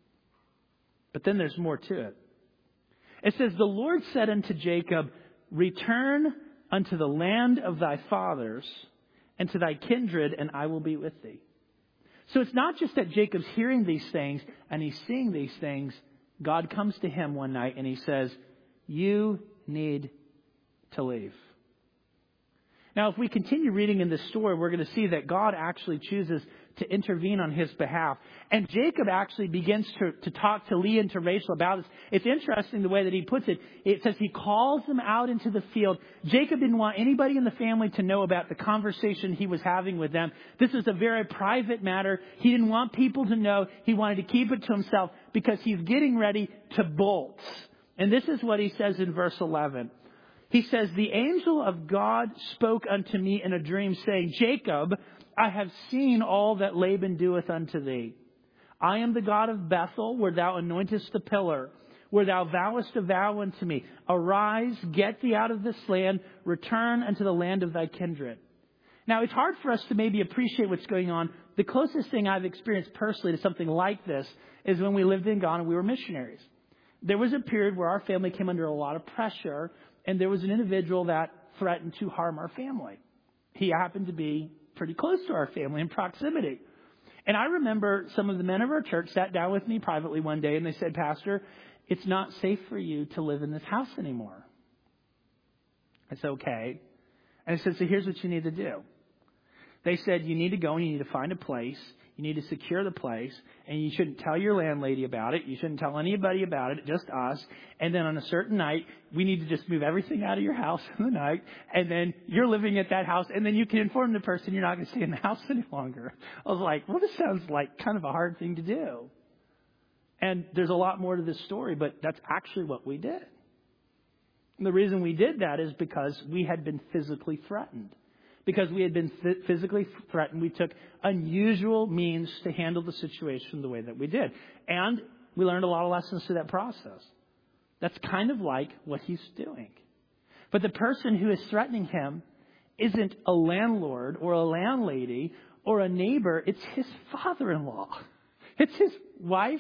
But then there's more to it. It says, the Lord said unto Jacob, return unto the land of thy fathers and to thy kindred, and I will be with thee. So it's not just that Jacob's hearing these things and he's seeing these things. God comes to him one night and he says, you need to leave. Now, if we continue reading in this story, we're going to see that God actually chooses to intervene on his behalf. And Jacob actually begins to, to talk to Leah and to Rachel about this. It's interesting the way that he puts it. It says he calls them out into the field. Jacob didn't want anybody in the family to know about the conversation he was having with them. This is a very private matter. He didn't want people to know. He wanted to keep it to himself because he's getting ready to bolt. And this is what he says in verse eleven. He says, the angel of God spoke unto me in a dream, saying, Jacob, I have seen all that Laban doeth unto thee. I am the God of Bethel, where thou anointest the pillar. where thou vowest a vow unto me. Arise, get thee out of this land, return unto the land of thy kindred. Now, it's hard for us to maybe appreciate what's going on. The closest thing I've experienced personally to something like this is when we lived in Ghana, we were missionaries. There was a period where our family came under a lot of pressure, and there was an individual that threatened to harm our family. He happened to be pretty close to our family in proximity. And I remember some of the men of our church sat down with me privately one day, and they said, Pastor, it's not safe for you to live in this house anymore. I said, okay. And I said, so here's what you need to do. They said, you need to go and you need to find a place. You need to secure the place. And you shouldn't tell your landlady about it. You shouldn't tell anybody about it, just us. And then on a certain night, we need to just move everything out of your house in the night. And then you're living at that house. And then you can inform the person you're not going to stay in the house any longer. I was like, well, this sounds like kind of a hard thing to do. And there's a lot more to this story, but that's actually what we did. And the reason we did that is because we had been physically threatened. Because we had been physically threatened, we took unusual means to handle the situation the way that we did. And we learned a lot of lessons through that process. That's kind of like what he's doing. But the person who is threatening him isn't a landlord or a landlady or a neighbor. It's his father-in-law. It's his wife's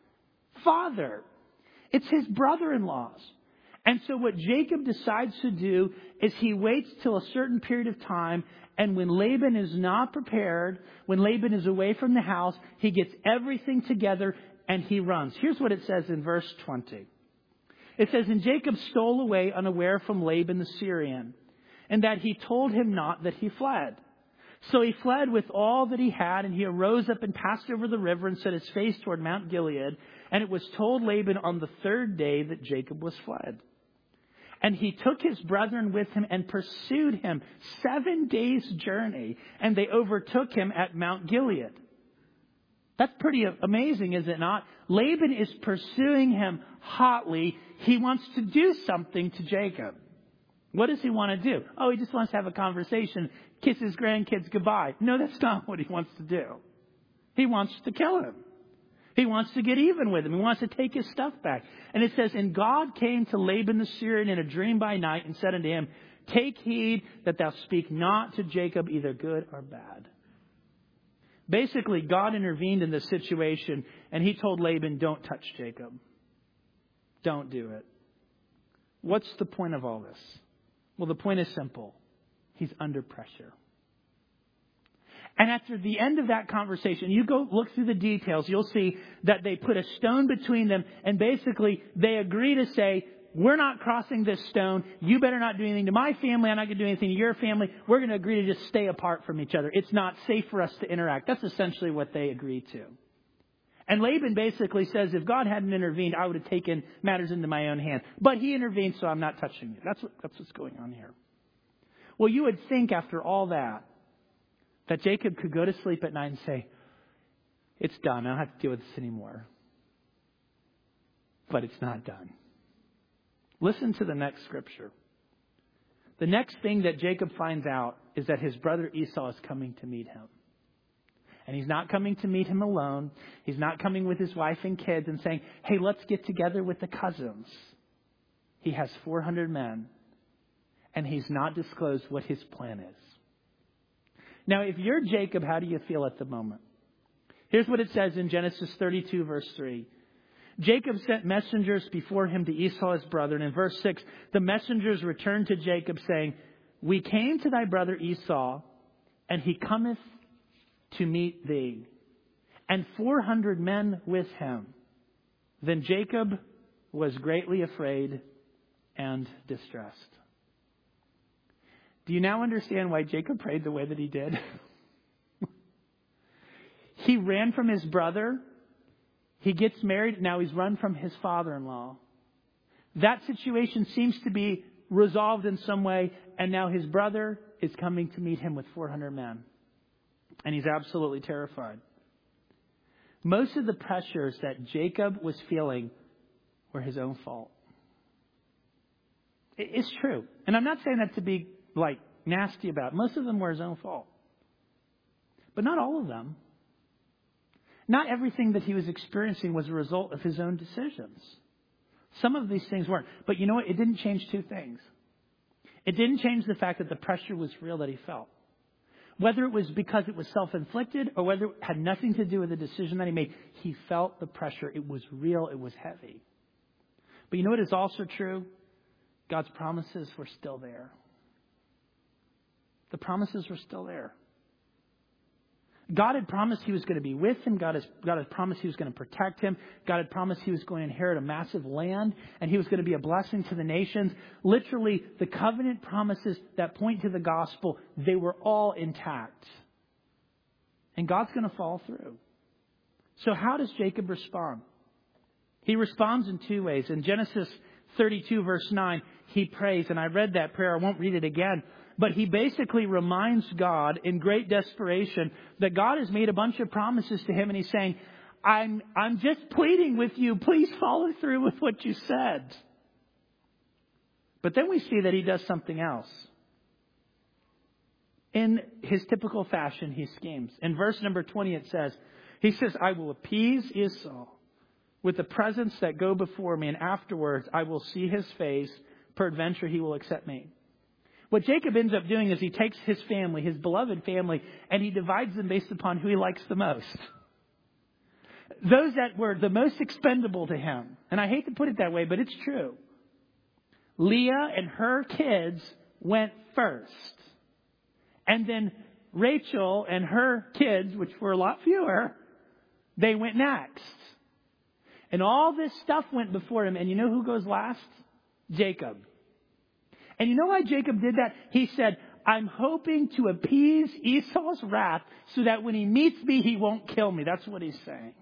father. It's his brother-in-law's. And so what Jacob decides to do is he waits till a certain period of time, and when Laban is not prepared, when Laban is away from the house, he gets everything together and he runs. Here's what it says in verse twenty. It says, and Jacob stole away unaware from Laban the Syrian, and that he told him not that he fled. So he fled with all that he had, and he arose up and passed over the river and set his face toward Mount Gilead. And it was told Laban on the third day that Jacob was fled. And he took his brethren with him and pursued him seven days' journey. And they overtook him at Mount Gilead. That's pretty amazing, is it not? Laban is pursuing him hotly. He wants to do something to Jacob. What does he want to do? Oh, he just wants to have a conversation, kiss his grandkids goodbye. No, that's not what he wants to do. He wants to kill him. He wants to get even with him. He wants to take his stuff back. And it says, and God came to Laban the Syrian in a dream by night and said unto him, take heed that thou speak not to Jacob either good or bad. Basically, God intervened in this situation, and he told Laban, don't touch Jacob. Don't do it. What's the point of all this? Well, the point is simple. He's under pressure. And after the end of that conversation, you go look through the details, you'll see that they put a stone between them, and basically they agree to say, we're not crossing this stone. You better not do anything to my family. I'm not going to do anything to your family. We're going to agree to just stay apart from each other. It's not safe for us to interact. That's essentially what they agreed to. And Laban basically says, if God hadn't intervened, I would have taken matters into my own hand. But he intervened, so I'm not touching you. That's what, that's what's going on here. Well, you would think after all that, that Jacob could go to sleep at night and say, it's done. I don't have to deal with this anymore. But it's not done. Listen to the next scripture. The next thing that Jacob finds out is that his brother Esau is coming to meet him. And he's not coming to meet him alone. He's not coming with his wife and kids and saying, hey, let's get together with the cousins. He has four hundred men. And he's not disclosed what his plan is. Now, if you're Jacob, how do you feel at the moment? Here's what it says in Genesis thirty-two, verse three. Jacob sent messengers before him to Esau his brother. And in verse six, the messengers returned to Jacob saying, we came to thy brother Esau, and he cometh to meet thee, and four hundred men with him. Then Jacob was greatly afraid and distressed. Do you now understand why Jacob prayed the way that he did? He ran from his brother. He gets married. Now he's run from his father-in-law. That situation seems to be resolved in some way. And now his brother is coming to meet him with four hundred men. And he's absolutely terrified. Most of the pressures that Jacob was feeling were his own fault. It's true. And I'm not saying that to be like nasty about it. Most of them were his own fault. But not all of them. Not everything that he was experiencing was a result of his own decisions. Some of these things weren't. But you know what? It didn't change two things. It didn't change the fact that the pressure was real that he felt. Whether it was because it was self-inflicted or whether it had nothing to do with the decision that he made, he felt the pressure. It was real. It was heavy. But you know what is also true? God's promises were still there. The promises were still there. God had promised he was going to be with him. God, has, God had promised he was going to protect him. God had promised he was going to inherit a massive land and he was going to be a blessing to the nations. Literally, the covenant promises that point to the gospel, they were all intact. And God's going to follow through. So how does Jacob respond? He responds in two ways. In Genesis thirty-two, verse nine, he prays, and I read that prayer. I won't read it again. But he basically reminds God in great desperation that God has made a bunch of promises to him. And he's saying, I'm, I'm just pleading with you. Please follow through with what you said. But then we see that he does something else. In his typical fashion, he schemes. In verse number twenty, it says, he says, I will appease Esau with the presents that go before me. And afterwards, I will see his face. Peradventure, he will accept me. What Jacob ends up doing is he takes his family, his beloved family, and he divides them based upon who he likes the most. Those that were the most expendable to him. And I hate to put it that way, but it's true. Leah and her kids went first. And then Rachel and her kids, which were a lot fewer, they went next. And all this stuff went before him. And you know who goes last? Jacob. And you know why Jacob did that? He said, I'm hoping to appease Esau's wrath so that when he meets me, he won't kill me. That's what he's saying.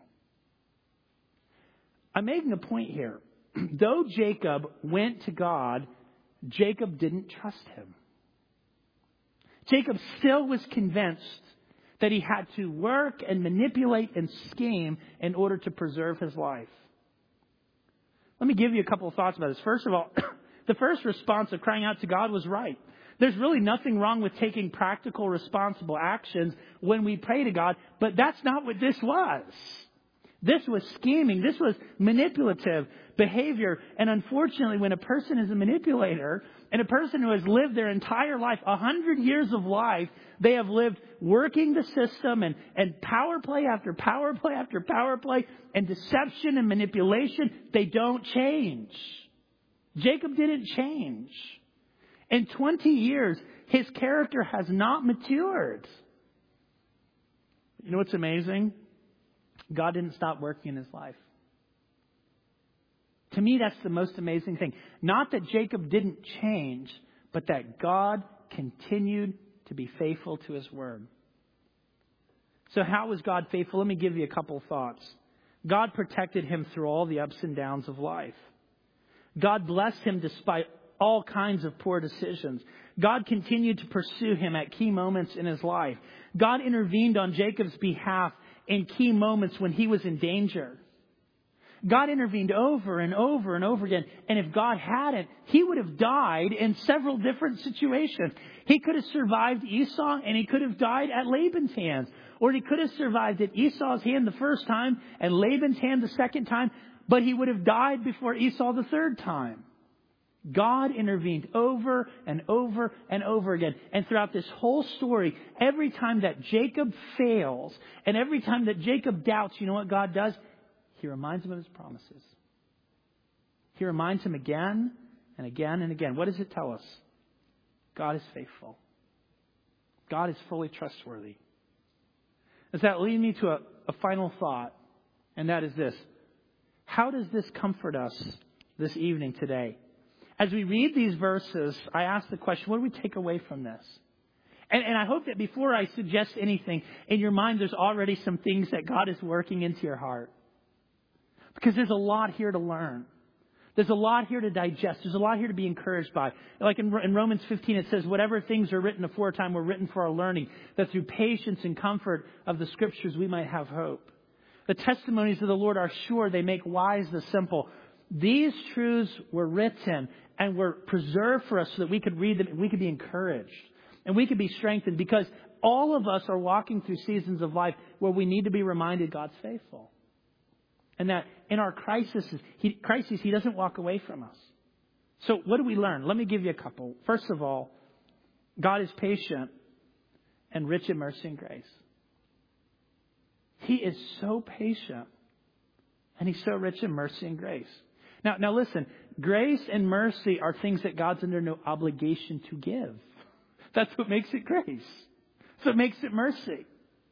I'm making a point here. Though Jacob went to God, Jacob didn't trust him. Jacob still was convinced that he had to work and manipulate and scheme in order to preserve his life. Let me give you a couple of thoughts about this. First of all, the first response of crying out to God was right. There's really nothing wrong with taking practical, responsible actions when we pray to God, but that's not what this was. This was scheming. This was manipulative behavior. And unfortunately, when a person is a manipulator and a person who has lived their entire life, a hundred years of life, they have lived working the system and, and power play after power play after power play and deception and manipulation, they don't change. Jacob didn't change. In twenty years, his character has not matured. You know what's amazing? God didn't stop working in his life. To me, that's the most amazing thing. Not that Jacob didn't change, but that God continued to be faithful to his word. So how was God faithful? Let me give you a couple thoughts. God protected him through all the ups and downs of life. God blessed him despite all kinds of poor decisions. God continued to pursue him at key moments in his life. God intervened on Jacob's behalf in key moments when he was in danger. God intervened over and over and over again. And if God hadn't, he would have died in several different situations. He could have survived Esau and he could have died at Laban's hands. Or he could have survived at Esau's hand the first time and Laban's hand the second time. But he would have died before Esau the third time. God intervened over and over and over again. And throughout this whole story, every time that Jacob fails and every time that Jacob doubts, you know what God does? He reminds him of his promises. He reminds him again and again and again. What does it tell us? God is faithful. God is fully trustworthy. Does that lead me to a, a final thought? And that is this. How does this comfort us this evening today? As we read these verses, I ask the question, what do we take away from this? And, and I hope that before I suggest anything, in your mind there's already some things that God is working into your heart. Because there's a lot here to learn. There's a lot here to digest. There's a lot here to be encouraged by. Like in, in Romans fifteen, it says, whatever things are written aforetime were written for our learning, that through patience and comfort of the Scriptures we might have hope. The testimonies of the Lord are sure. They make wise the simple. These truths were written and were preserved for us so that we could read them and we could be encouraged and we could be strengthened, because all of us are walking through seasons of life where we need to be reminded God's faithful. And that in our crises, he, crises, He doesn't walk away from us. So what do we learn? Let me give you a couple. First of all, God is patient and rich in mercy and grace. He is so patient and He's so rich in mercy and grace. Now, now listen, grace and mercy are things that God's under no obligation to give. That's what makes it grace. So it makes it mercy.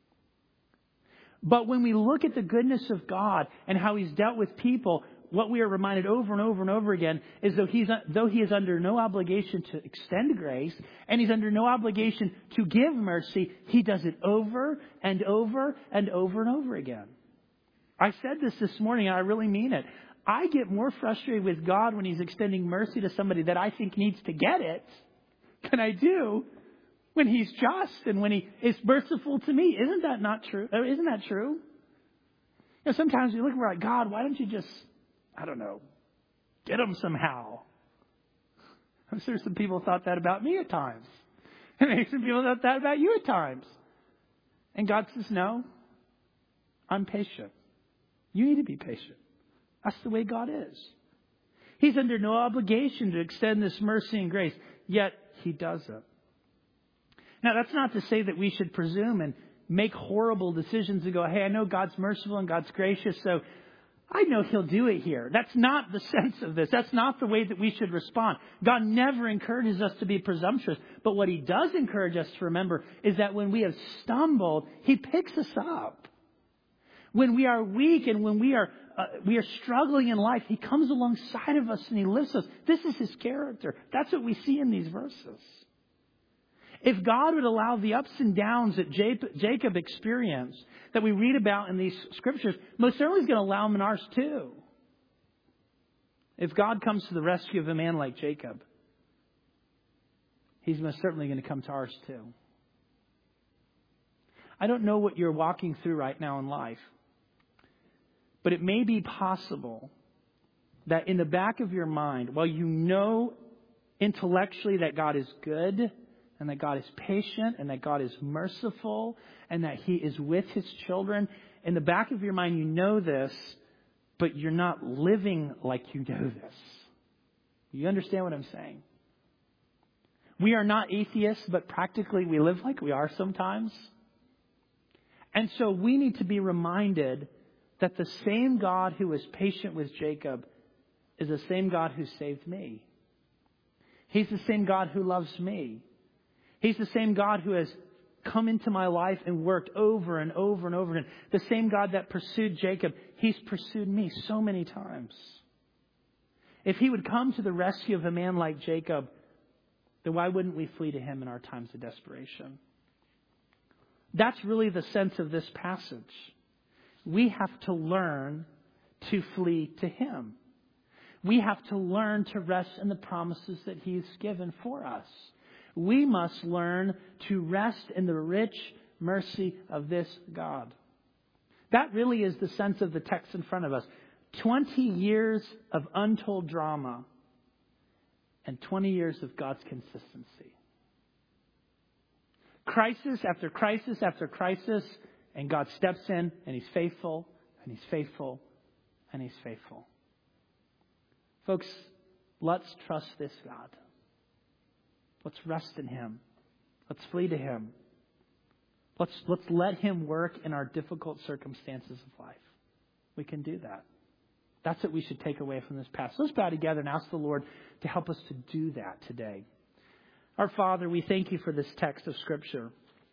But when we look at the goodness of God and how He's dealt with people, what we are reminded over and over and over again is though he's though He is under no obligation to extend grace and He's under no obligation to give mercy, He does it over and over and over and over again. I said this this morning and I really mean it. I get more frustrated with God when He's extending mercy to somebody that I think needs to get it than I do when He's just and when He is merciful to me. Isn't that not true? Isn't that true? You know, sometimes we look and we're like, God, why don't you just, I don't know, get them somehow? I'm sure some people thought that about me at times. And maybe some people thought that about you at times. And God says, no, I'm patient. You need to be patient. That's the way God is. He's under no obligation to extend this mercy and grace, yet He does it. Now, that's not to say that we should presume and make horrible decisions and go, hey, I know God's merciful and God's gracious, so I know He'll do it here. That's not the sense of this. That's not the way that we should respond. God never encourages us to be presumptuous. But what He does encourage us to remember is that when we have stumbled, He picks us up. When we are weak and when we are uh, we are struggling in life, He comes alongside of us and He lifts us. This is His character. That's what we see in these verses. If God would allow the ups and downs that Jacob experienced that we read about in these scriptures, most certainly He's going to allow them in ours too. If God comes to the rescue of a man like Jacob, He's most certainly going to come to ours too. I don't know what you're walking through right now in life, but it may be possible that in the back of your mind, while you know intellectually that God is good, and that God is patient, and that God is merciful, and that He is with His children. In the back of your mind, you know this, but you're not living like you know this. You understand what I'm saying? We are not atheists, but practically we live like we are sometimes. And so we need to be reminded that the same God who was patient with Jacob is the same God who saved me. He's the same God who loves me. He's the same God who has come into my life and worked over and over and over again. The same God that pursued Jacob, He's pursued me so many times. If He would come to the rescue of a man like Jacob, then why wouldn't we flee to Him in our times of desperation? That's really the sense of this passage. We have to learn to flee to Him. We have to learn to rest in the promises that He's given for us. We must learn to rest in the rich mercy of this God. That really is the sense of the text in front of us. twenty years of untold drama and twenty years of God's consistency. Crisis after crisis after crisis, and God steps in and He's faithful and He's faithful and He's faithful. Folks, let's trust this God. Let's rest in Him. Let's flee to Him. Let's, let's let Him work in our difficult circumstances of life. We can do that. That's what we should take away from this passage. Let's bow together and ask the Lord to help us to do that today. Our Father, we thank You for this text of Scripture.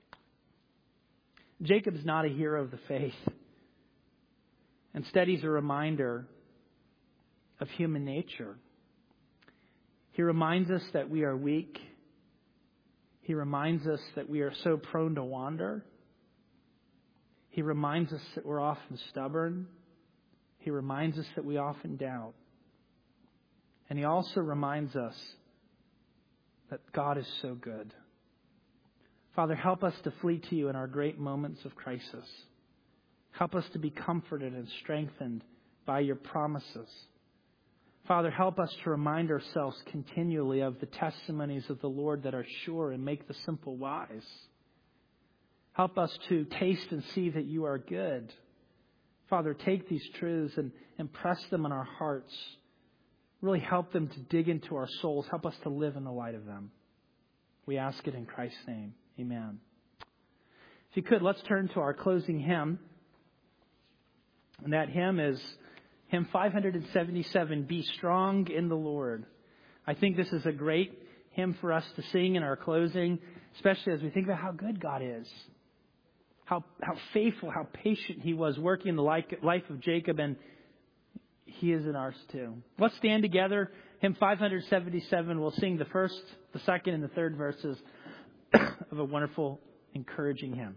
Jacob's not a hero of the faith. Instead, he's a reminder of human nature. He reminds us that we are weak. He reminds us that we are so prone to wander. He reminds us that we're often stubborn. He reminds us that we often doubt. And He also reminds us that God is so good. Father, help us to flee to You in our great moments of crisis. Help us to be comforted and strengthened by Your promises. Father, help us to remind ourselves continually of the testimonies of the Lord that are sure and make the simple wise. Help us to taste and see that You are good. Father, take these truths and impress them on our hearts. Really help them to dig into our souls. Help us to live in the light of them. We ask it in Christ's name. Amen. If you could, let's turn to our closing hymn. And that hymn is hymn five seventy-seven, Be Strong in the Lord. I think this is a great hymn for us to sing in our closing, especially as we think about how good God is. How how faithful, how patient He was working in the life of Jacob, and He is in ours too. Let's stand together. Hymn five seventy-seven. We'll sing the first, the second, and the third verses of a wonderful, encouraging hymn.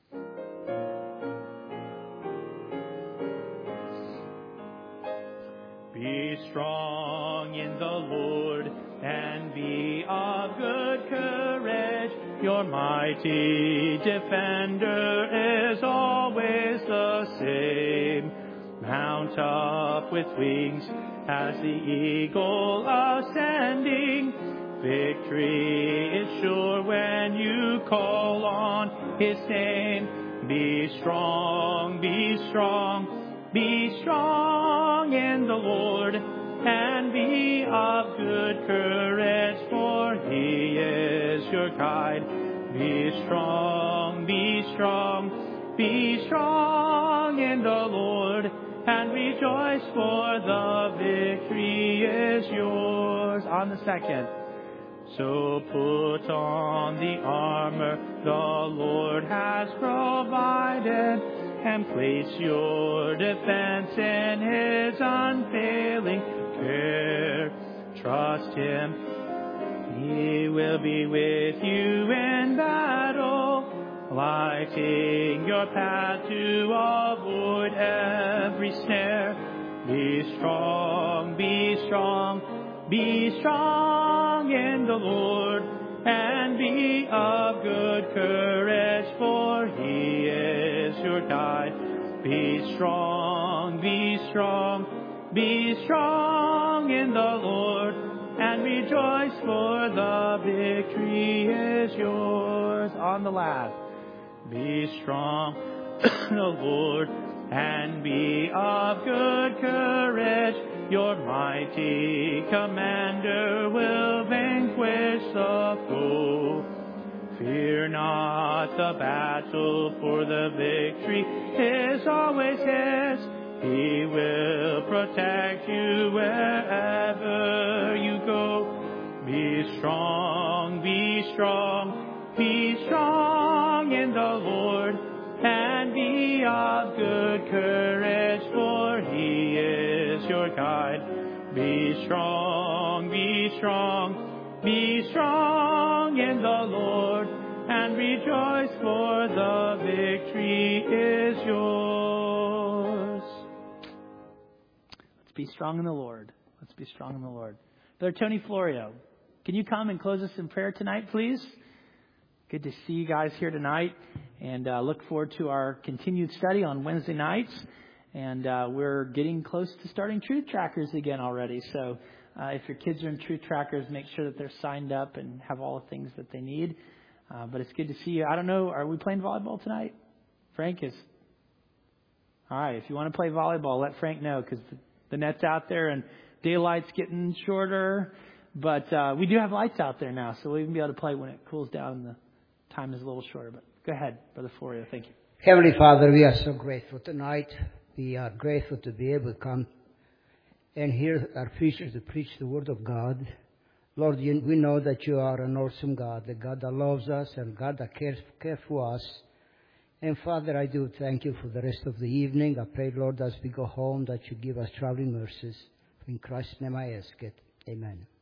Be strong in the Lord and be of good courage. Your mighty defender is always the same. Mount up with wings as the eagle ascending. Victory is sure when you call on His name. Be strong, be strong, be strong in the Lord, and be of good courage, for He is your guide. Be strong, be strong, be strong in the Lord, and rejoice, for the victory is yours. On the second. So put on the armor the Lord has provided, and place your defense in His unfailing care. Trust Him, He will be with you in battle, lighting your path to avoid every snare. Be strong, be strong, be strong in the Lord, and be of good courage, for He is your guide. Be strong, be strong, be strong in the Lord, and rejoice, for the victory is yours. On the last. Be strong in the Lord, and be of good courage. Your mighty commander will vanquish the foe. Fear not the battle, for the victory is always His. He will protect you wherever you go. Be strong, be strong, be strong in the Lord, and be of good courage, for He is your guide. Be strong, be strong, be strong in the Lord, and rejoice, for the victory is yours. Let's be strong in the Lord. Let's be strong in the Lord. Brother Tony Florio, can you come and close us in prayer tonight, please? Good to see you guys here tonight, and uh, look forward to our continued study on Wednesday nights. And uh, we're getting close to starting Truth Trackers again already. So uh, if your kids are in Truth Trackers, make sure that they're signed up and have all the things that they need. Uh, but it's good to see you. I don't know, are we playing volleyball tonight? Frank is. All right, if you want to play volleyball, let Frank know, because the, the net's out there and daylight's getting shorter. But uh, we do have lights out there now, so we'll even be able to play when it cools down and the time is a little shorter. But go ahead, Brother Florio. Thank you. Heavenly Father, we are so grateful tonight. We are grateful to be able to come and hear our preachers to preach the Word of God. Lord, you, we know that you are an awesome God, the God that loves us and God that cares, cares for us. And Father, I do thank you for the rest of the evening. I pray, Lord, as we go home, that you give us traveling mercies. In Christ's name I ask it. Amen.